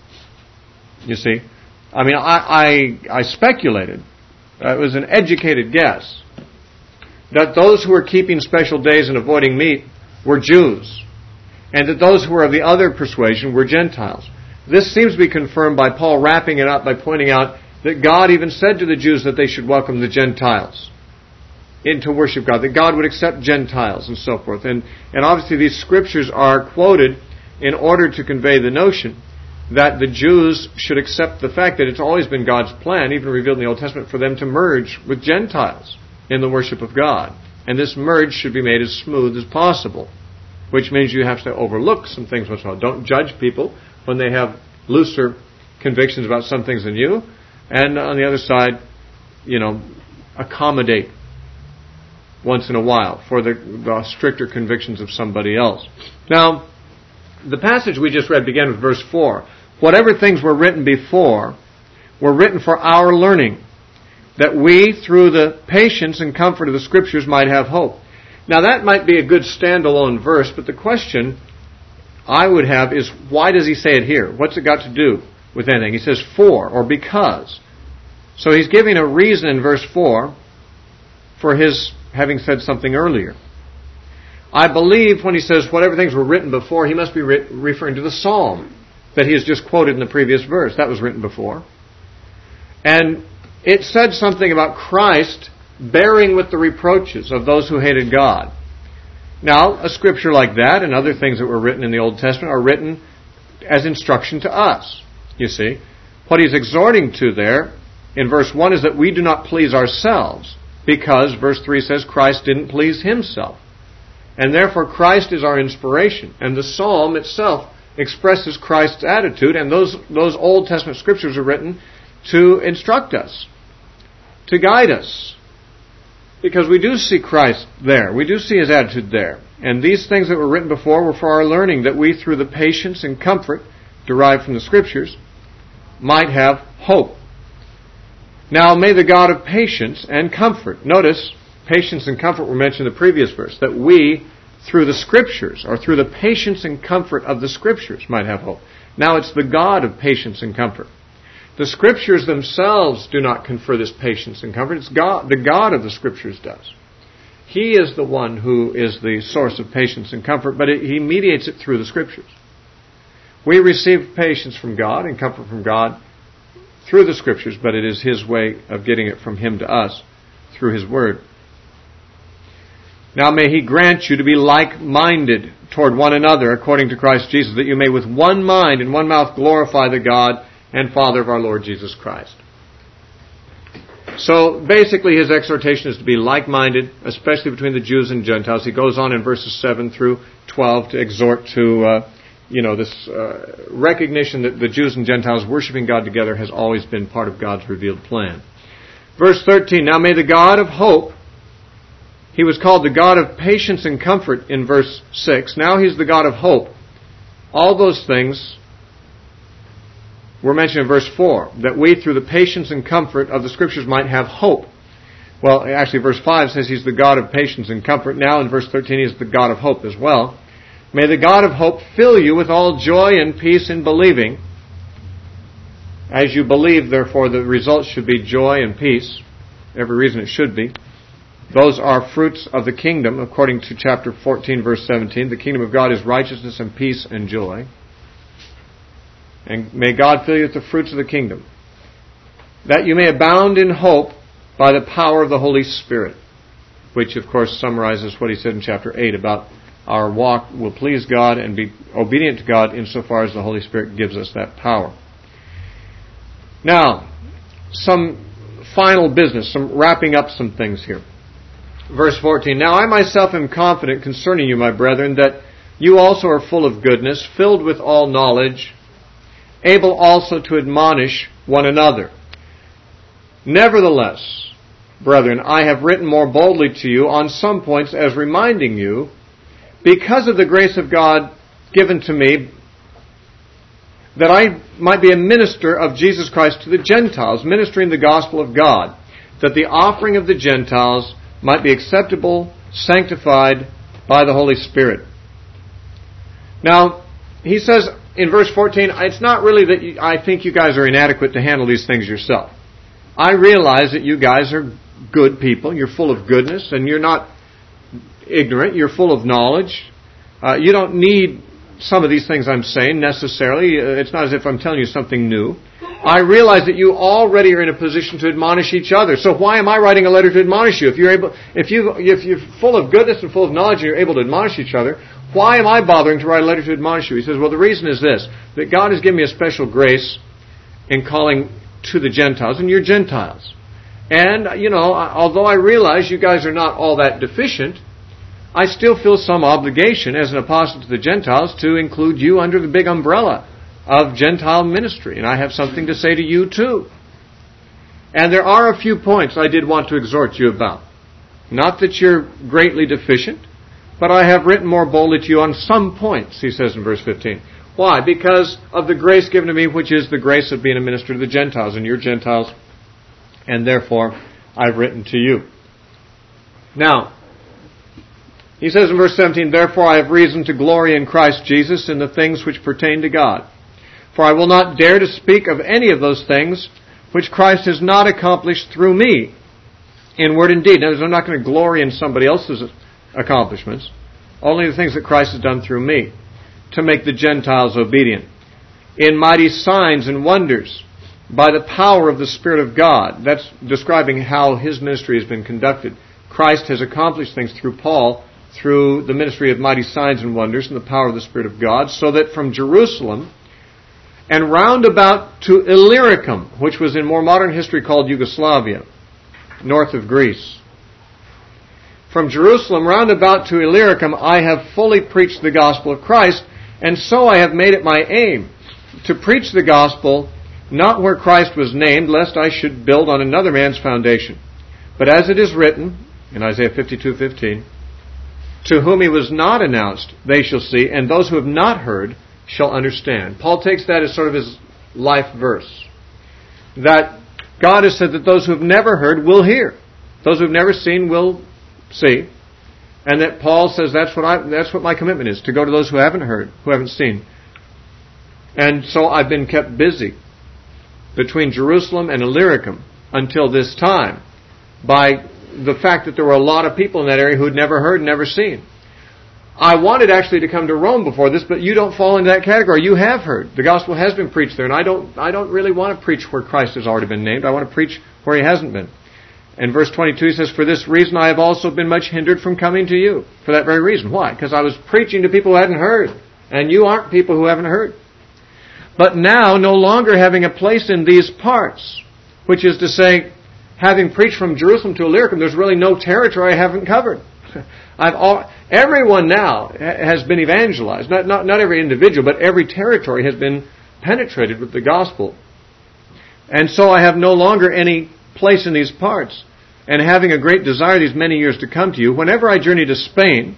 You see? I mean, I, I, I speculated, uh, it was an educated guess, that those who were keeping special days and avoiding meat were Jews, and that those who were of the other persuasion were Gentiles. This seems to be confirmed by Paul wrapping it up by pointing out that God even said to the Jews that they should welcome the Gentiles into worship God, that God would accept Gentiles and so forth. And, and obviously these scriptures are quoted in order to convey the notion that the Jews should accept the fact that it's always been God's plan, even revealed in the Old Testament, for them to merge with Gentiles in the worship of God. And this merge should be made as smooth as possible, which means you have to overlook some things once in a while. Don't judge people when they have looser convictions about some things than you. And on the other side, you know, accommodate once in a while for the, the stricter convictions of somebody else. Now, the passage we just read began with verse four. Whatever things were written before were written for our learning, that we, through the patience and comfort of the Scriptures, might have hope. Now that might be a good standalone verse, but the question I would have is, why does he say it here? What's it got to do with anything? He says for, or because. So he's giving a reason in verse four for his having said something earlier. I believe when he says whatever things were written before, he must be re- referring to the psalm that he has just quoted in the previous verse. That was written before. And it said something about Christ bearing with the reproaches of those who hated God. Now, a scripture like that and other things that were written in the Old Testament are written as instruction to us, you see. What he's exhorting to there in verse one is that we do not please ourselves, because verse three says Christ didn't please himself. And therefore Christ is our inspiration. And the psalm itself expresses Christ's attitude, and those, those Old Testament scriptures are written to instruct us, to guide us. Because we do see Christ there. We do see His attitude there. And these things that were written before were for our learning, that we, through the patience and comfort derived from the Scriptures, might have hope. Now may the God of patience and comfort, notice, patience and comfort were mentioned in the previous verse, that we, through the Scriptures, or through the patience and comfort of the Scriptures, might have hope. Now it's the God of patience and comfort. The Scriptures themselves do not confer this patience and comfort. It's God, the God of the Scriptures does. He is the one who is the source of patience and comfort, but it, He mediates it through the Scriptures. We receive patience from God and comfort from God through the Scriptures, but it is His way of getting it from Him to us through His Word. Now may He grant you to be like-minded toward one another according to Christ Jesus, that you may with one mind and one mouth glorify the God and Father of our Lord Jesus Christ. So basically his exhortation is to be like-minded, especially between the Jews and Gentiles. He goes on in verses seven through twelve to exhort to, uh, you know, this uh, recognition that the Jews and Gentiles worshiping God together has always been part of God's revealed plan. Verse thirteen, now may the God of hope, He was called the God of patience and comfort in verse six. Now He's the God of hope. All those things were mentioned in verse four, that we through the patience and comfort of the Scriptures might have hope. Well, actually verse five says He's the God of patience and comfort. Now in verse thirteen He's the God of hope as well. May the God of hope fill you with all joy and peace in believing. As you believe, therefore, the result should be joy and peace. Every reason it should be. Those are fruits of the kingdom, according to chapter fourteen, verse seventeen. The kingdom of God is righteousness and peace and joy. And may God fill you with the fruits of the kingdom, that you may abound in hope by the power of the Holy Spirit, which of course summarizes what he said in chapter eight about our walk will please God and be obedient to God insofar as the Holy Spirit gives us that power. Now, some final business, some wrapping up some things here. Verse fourteen, now I myself am confident concerning you, my brethren, that you also are full of goodness, filled with all knowledge, able also to admonish one another. Nevertheless, brethren, I have written more boldly to you on some points as reminding you, because of the grace of God given to me, that I might be a minister of Jesus Christ to the Gentiles, ministering the gospel of God, that the offering of the Gentiles might be acceptable, sanctified by the Holy Spirit. Now, he says in verse fourteen, it's not really that you, I think you guys are inadequate to handle these things yourself. I realize that you guys are good people, you're full of goodness, and you're not ignorant, you're full of knowledge. Uh, you don't need some of these things I'm saying necessarily. It's not as if I'm telling you something new. I realize that you already are in a position to admonish each other. So why am I writing a letter to admonish you? If you're able, if you, if you're full of goodness and full of knowledge and you're able to admonish each other, why am I bothering to write a letter to admonish you? He says, well, the reason is this, that God has given me a special grace in calling to the Gentiles, and you're Gentiles. And, you know, although I realize you guys are not all that deficient, I still feel some obligation as an apostle to the Gentiles to include you under the big umbrella of Gentile ministry. And I have something to say to you too. And there are a few points I did want to exhort you about. Not that you're greatly deficient, but I have written more boldly to you on some points, he says in verse fifteen. Why? Because of the grace given to me, which is the grace of being a minister to the Gentiles. And you're Gentiles, and therefore I've written to you. Now, he says in verse seventeen, therefore I have reason to glory in Christ Jesus in the things which pertain to God. For I will not dare to speak of any of those things which Christ has not accomplished through me, in word and deed. Now, I'm not going to glory in somebody else's accomplishments, only the things that Christ has done through me, to make the Gentiles obedient. In mighty signs and wonders, by the power of the Spirit of God. That's describing how his ministry has been conducted. Christ has accomplished things through Paul, through the ministry of mighty signs and wonders and the power of the Spirit of God, so that from Jerusalem and round about to Illyricum, which was in more modern history called Yugoslavia, north of Greece. From Jerusalem round about to Illyricum, I have fully preached the gospel of Christ, and so I have made it my aim to preach the gospel not where Christ was named, lest I should build on another man's foundation. But as it is written in Isaiah fifty-two fifteen, to whom he was not announced, they shall see, and those who have not heard shall understand. Paul takes that as sort of his life verse. That God has said that those who have never heard will hear. Those who have never seen will see. And that Paul says that's what I that's what my commitment is, to go to those who haven't heard, who haven't seen. And so I've been kept busy between Jerusalem and Illyricum until this time by the fact that there were a lot of people in that area who had never heard and never seen. I wanted actually to come to Rome before this, but you don't fall into that category. You have heard. The gospel has been preached there, and I don't I don't really want to preach where Christ has already been named. I want to preach where he hasn't been. And verse twenty-two, he says, "For this reason I have also been much hindered from coming to you." For that very reason. Why? Because I was preaching to people who hadn't heard. And you aren't people who haven't heard. "But now, no longer having a place in these parts," which is to say, having preached from Jerusalem to Illyricum, there's really no territory I haven't covered. I've all, everyone now has been evangelized. Not, not, not every individual, but every territory has been penetrated with the gospel. "And so I have no longer any place in these parts. And having a great desire these many years to come to you, whenever I journey to Spain,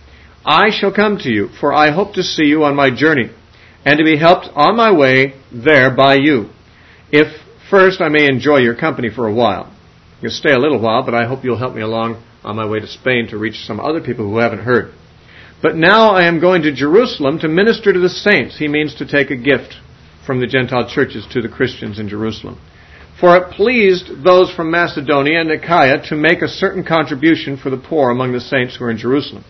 I shall come to you, for I hope to see you on my journey, and to be helped on my way there by you, if first I may enjoy your company for a while. You'll stay a little while, but I hope you'll help me along on my way to Spain to reach some other people who haven't heard. But now I am going to Jerusalem to minister to the saints." He means to take a gift from the Gentile churches to the Christians in Jerusalem. "For it pleased those from Macedonia and Achaia to make a certain contribution for the poor among the saints who are in Jerusalem.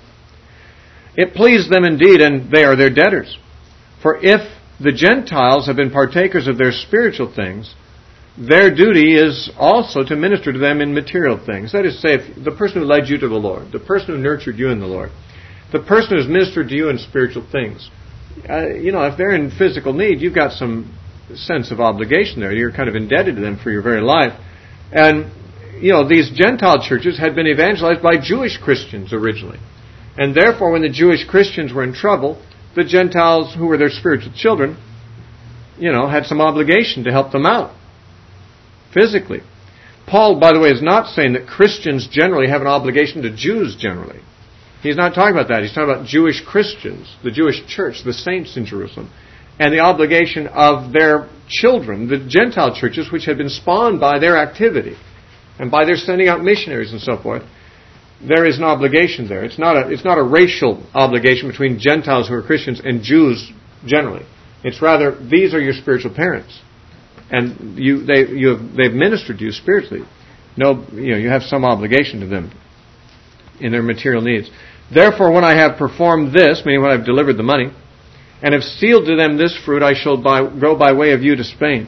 It pleased them indeed, and they are their debtors. For if the Gentiles have been partakers of their spiritual things, their duty is also to minister to them in material things." That is to say, if the person who led you to the Lord, the person who nurtured you in the Lord, the person who has ministered to you in spiritual things, uh, you know, if they're in physical need, you've got some sense of obligation there. You're kind of indebted to them for your very life. And, you know, these Gentile churches had been evangelized by Jewish Christians originally. And therefore, when the Jewish Christians were in trouble, the Gentiles, who were their spiritual children, you know, had some obligation to help them out physically. Paul, by the way, is not saying that Christians generally have an obligation to Jews generally. He's not talking about that. He's talking about Jewish Christians, the Jewish church, the saints in Jerusalem, and the obligation of their children, the Gentile churches, which had been spawned by their activity and by their sending out missionaries and so forth. There is an obligation there. It's not a, it's not a racial obligation between Gentiles who are Christians and Jews generally. It's rather, these are your spiritual parents. And you, they, you have, they've ministered to you spiritually. No, you know, you have some obligation to them in their material needs. "Therefore, when I have performed this," meaning when I've delivered the money, "and have sealed to them this fruit, I shall by, go by way of you to Spain.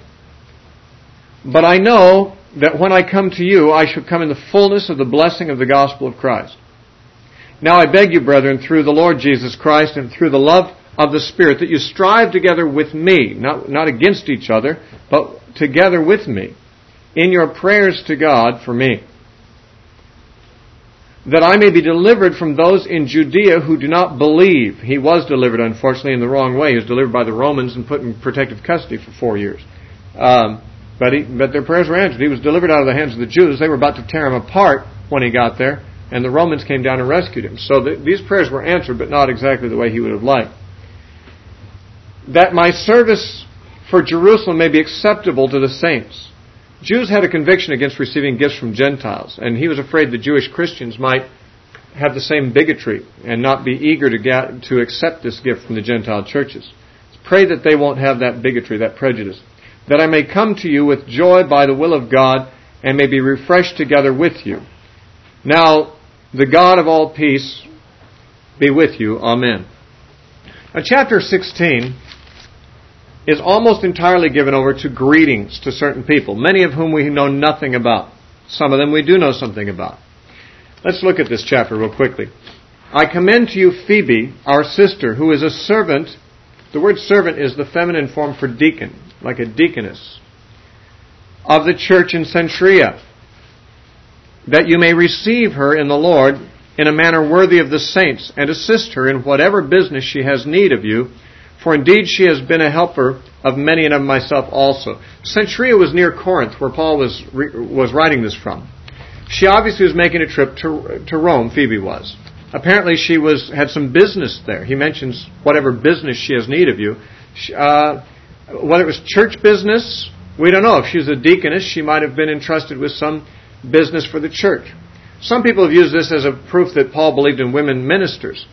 But I know that when I come to you, I shall come in the fullness of the blessing of the gospel of Christ. Now I beg you, brethren, through the Lord Jesus Christ and through the love of the Spirit, that you strive together with me," not, not against each other, but together with me, "in your prayers to God for me, that I may be delivered from those in Judea who do not believe." He was delivered, unfortunately, in the wrong way. He was delivered by the Romans and put in protective custody for four years. Um, but, he, but their prayers were answered. He was delivered out of the hands of the Jews. They were about to tear him apart when he got there, and the Romans came down and rescued him. So the, these prayers were answered, but not exactly the way he would have liked. "That my service for Jerusalem may be acceptable to the saints." Jews had a conviction against receiving gifts from Gentiles, and he was afraid the Jewish Christians might have the same bigotry and not be eager to get, to accept this gift from the Gentile churches. Pray that they won't have that bigotry, that prejudice. "That I may come to you with joy by the will of God, and may be refreshed together with you. Now, the God of all peace be with you. Amen." Now, chapter sixteen is almost entirely given over to greetings to certain people, many of whom we know nothing about. Some of them we do know something about. Let's look at this chapter real quickly. "I commend to you Phoebe, our sister, who is a servant." The word servant is the feminine form for deacon, like a deaconess, "of the church in Cenchrea, that you may receive her in the Lord in a manner worthy of the saints, and assist her in whatever business she has need of you. For indeed she has been a helper of many and of myself also." Cenchrea was near Corinth, where Paul was was writing this from. She obviously was making a trip to to Rome, Phoebe was. Apparently she was had some business there. He mentions whatever business she has need of you. Uh, whether it was church business, we don't know. If she was a deaconess, she might have been entrusted with some business for the church. Some people have used this as a proof that Paul believed in women ministers.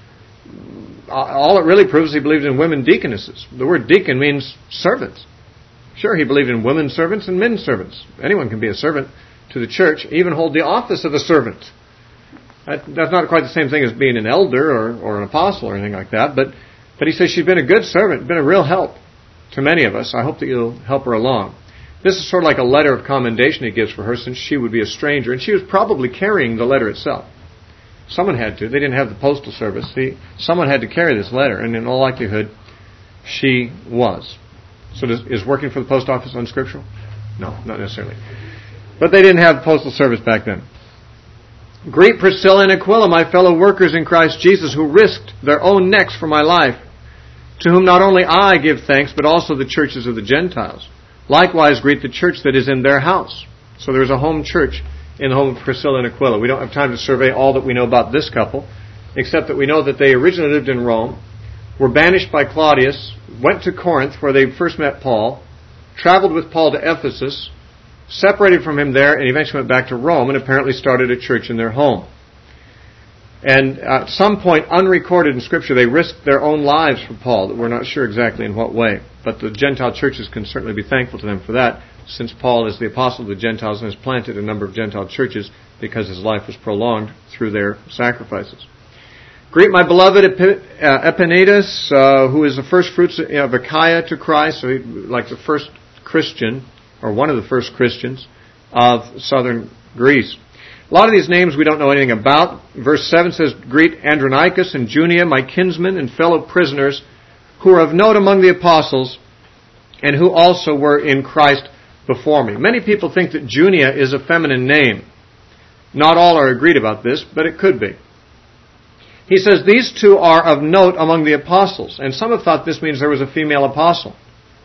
All it really proves he believed in women deaconesses. The word deacon means servants. Sure, he believed in women servants and men servants. Anyone can be a servant to the church, even hold the office of a servant. That, that's not quite the same thing as being an elder or, or an apostle or anything like that, but, but he says she's been a good servant, been a real help to many of us. I hope that you'll help her along. This is sort of like a letter of commendation he gives for her, since she would be a stranger, and she was probably carrying the letter itself. Someone had to. They didn't have the postal service. He, someone had to carry this letter, and in all likelihood, she was. So does, is working for the post office unscriptural? No, not necessarily. But they didn't have postal service back then. Greet Priscilla and Aquila, my fellow workers in Christ Jesus, who risked their own necks for my life, to whom not only I give thanks, but also the churches of the Gentiles. Likewise greet the church that is in their house. So there's a home church in the home of Priscilla and Aquila. We don't have time to survey all that we know about this couple, except that we know that they originally lived in Rome, were banished by Claudius, went to Corinth where they first met Paul, traveled with Paul to Ephesus, separated from him there, and eventually went back to Rome and apparently started a church in their home. And at some point, unrecorded in Scripture, they risked their own lives for Paul. We're not sure exactly in what way. But the Gentile churches can certainly be thankful to them for that, since Paul is the apostle of the Gentiles and has planted a number of Gentile churches because his life was prolonged through their sacrifices. Greet my beloved Epaenetus, uh, who is the first fruits of Achaia to Christ, so he, like the first Christian, or one of the first Christians of southern Greece. A lot of these names we don't know anything about. Verse seven says, greet Andronicus and Junia, my kinsmen and fellow prisoners, who are of note among the apostles, and who also were in Christ before me. Many people think that Junia is a feminine name. Not all are agreed about this, but it could be. He says these two are of note among the apostles, and some have thought this means there was a female apostle.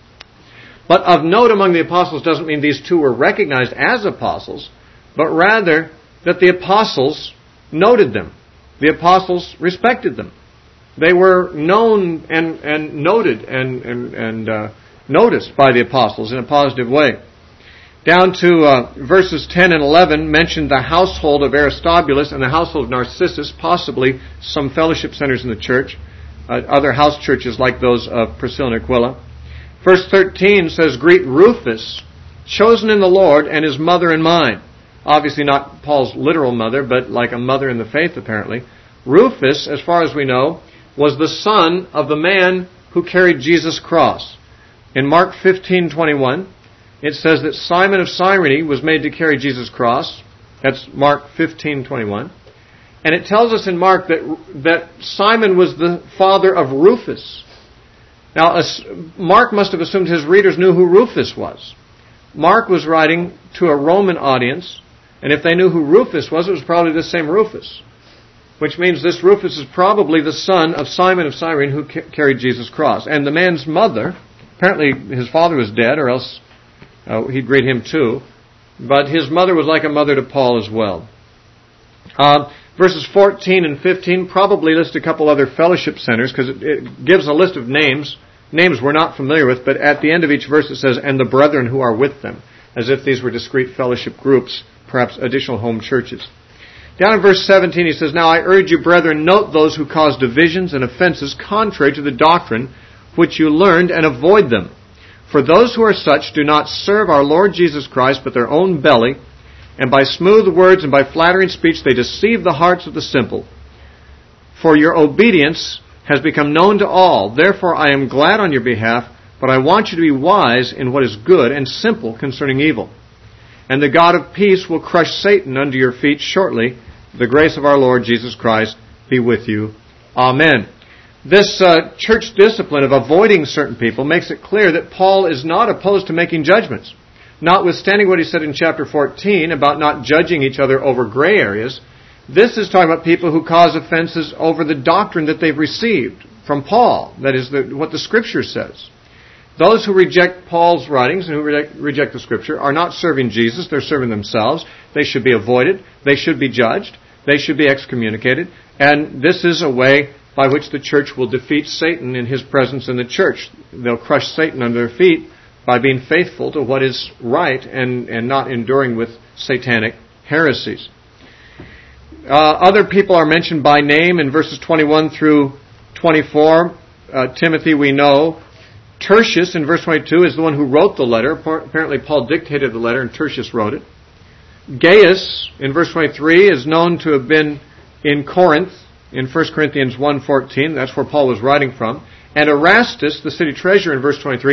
But of note among the apostles doesn't mean these two were recognized as apostles, but rather that the apostles noted them. The apostles respected them. They were known and, and noted and, and, and uh, noticed by the apostles in a positive way. Down to uh, verses ten and eleven mentioned the household of Aristobulus and the household of Narcissus, possibly some fellowship centers in the church, uh, other house churches like those of Priscilla and Aquila. Verse thirteen says, greet Rufus, chosen in the Lord, and his mother and mine. Obviously not Paul's literal mother, but like a mother in the faith apparently. Rufus, as far as we know, was the son of the man who carried Jesus' cross. In Mark fifteen twenty-one, it says that Simon of Cyrene was made to carry Jesus' cross. That's Mark fifteen twenty-one. And it tells us in Mark that, that Simon was the father of Rufus. Now, Mark must have assumed his readers knew who Rufus was. Mark was writing to a Roman audience, and if they knew who Rufus was, it was probably the same Rufus. Which means this Rufus is probably the son of Simon of Cyrene who ca- carried Jesus' cross. And the man's mother, apparently his father was dead, or else uh, he'd greet him too. But his mother was like a mother to Paul as well. Uh, verses fourteen and fifteen probably list a couple other fellowship centers, because it, it gives a list of names, names we're not familiar with, but at the end of each verse it says, and the brethren who are with them, as if these were discrete fellowship groups, perhaps additional home churches. Down in verse seventeen he says, now I urge you, brethren, note those who cause divisions and offenses contrary to the doctrine which you learned, and avoid them. For those who are such do not serve our Lord Jesus Christ, but their own belly, and by smooth words and by flattering speech they deceive the hearts of the simple. For your obedience has become known to all. Therefore I am glad on your behalf, but I want you to be wise in what is good and simple concerning evil. And the God of peace will crush Satan under your feet shortly. The grace of our Lord Jesus Christ be with you. Amen. This uh, church discipline of avoiding certain people makes it clear that Paul is not opposed to making judgments. Notwithstanding what he said in chapter fourteen about not judging each other over gray areas, this is talking about people who cause offenses over the doctrine that they've received from Paul. That is the, what the Scripture says. Those who reject Paul's writings and who reject, reject the Scripture are not serving Jesus, they're serving themselves. They should be avoided. They should be judged. They should be excommunicated. And this is a way by which the church will defeat Satan in his presence in the church. They'll crush Satan under their feet by being faithful to what is right and, and not enduring with satanic heresies. Uh, other people are mentioned by name in verses twenty-one through twenty-four. Uh, Timothy we know. Tertius in verse twenty-two is the one who wrote the letter. Apparently Paul dictated the letter and Tertius wrote it. Gaius in verse twenty-three is known to have been in Corinth in First Corinthians one fourteen. That's where Paul was writing from. And Erastus, the city treasurer in verse twenty-three,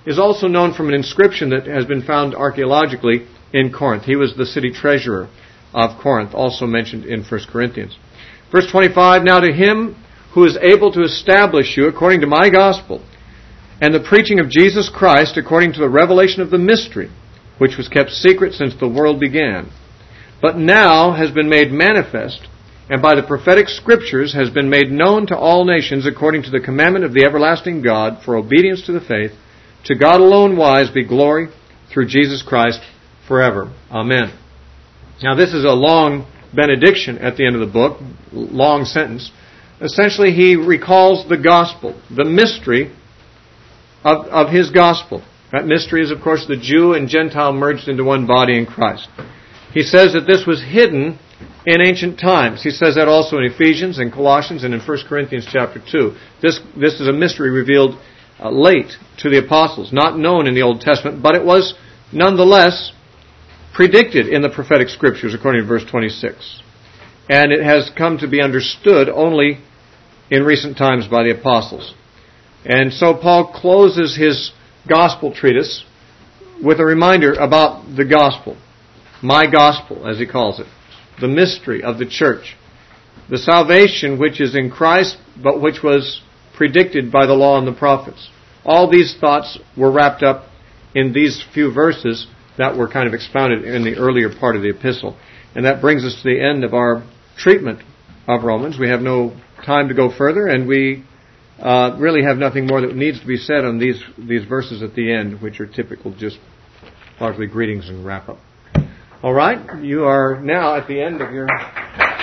is also known from an inscription that has been found archaeologically in Corinth. He was the city treasurer of Corinth, also mentioned in First Corinthians. Verse twenty-five, now to him who is able to establish you according to my gospel, and the preaching of Jesus Christ according to the revelation of the mystery, which was kept secret since the world began, but now has been made manifest, and by the prophetic scriptures has been made known to all nations according to the commandment of the everlasting God, for obedience to the faith. To God alone wise be glory through Jesus Christ forever. Amen. Now this is a long benediction at the end of the book, long sentence. Essentially he recalls the gospel, the mystery of, of his gospel. That mystery is, of course, the Jew and Gentile merged into one body in Christ. He says that this was hidden in ancient times. He says that also in Ephesians and Colossians and in First Corinthians chapter two. This, this is a mystery revealed uh, late to the apostles, not known in the Old Testament, but it was nonetheless predicted in the prophetic scriptures according to verse twenty-six. And it has come to be understood only in recent times by the apostles. And so Paul closes his gospel treatise with a reminder about the gospel. My gospel, as he calls it. The mystery of the church. The salvation which is in Christ, but which was predicted by the law and the prophets. All these thoughts were wrapped up in these few verses that were kind of expounded in the earlier part of the epistle. And that brings us to the end of our treatment of Romans. We have no time to go further, and we uh, really have nothing more that needs to be said on these, these verses at the end, which are typical, just largely greetings and wrap up. All right, you are now at the end of your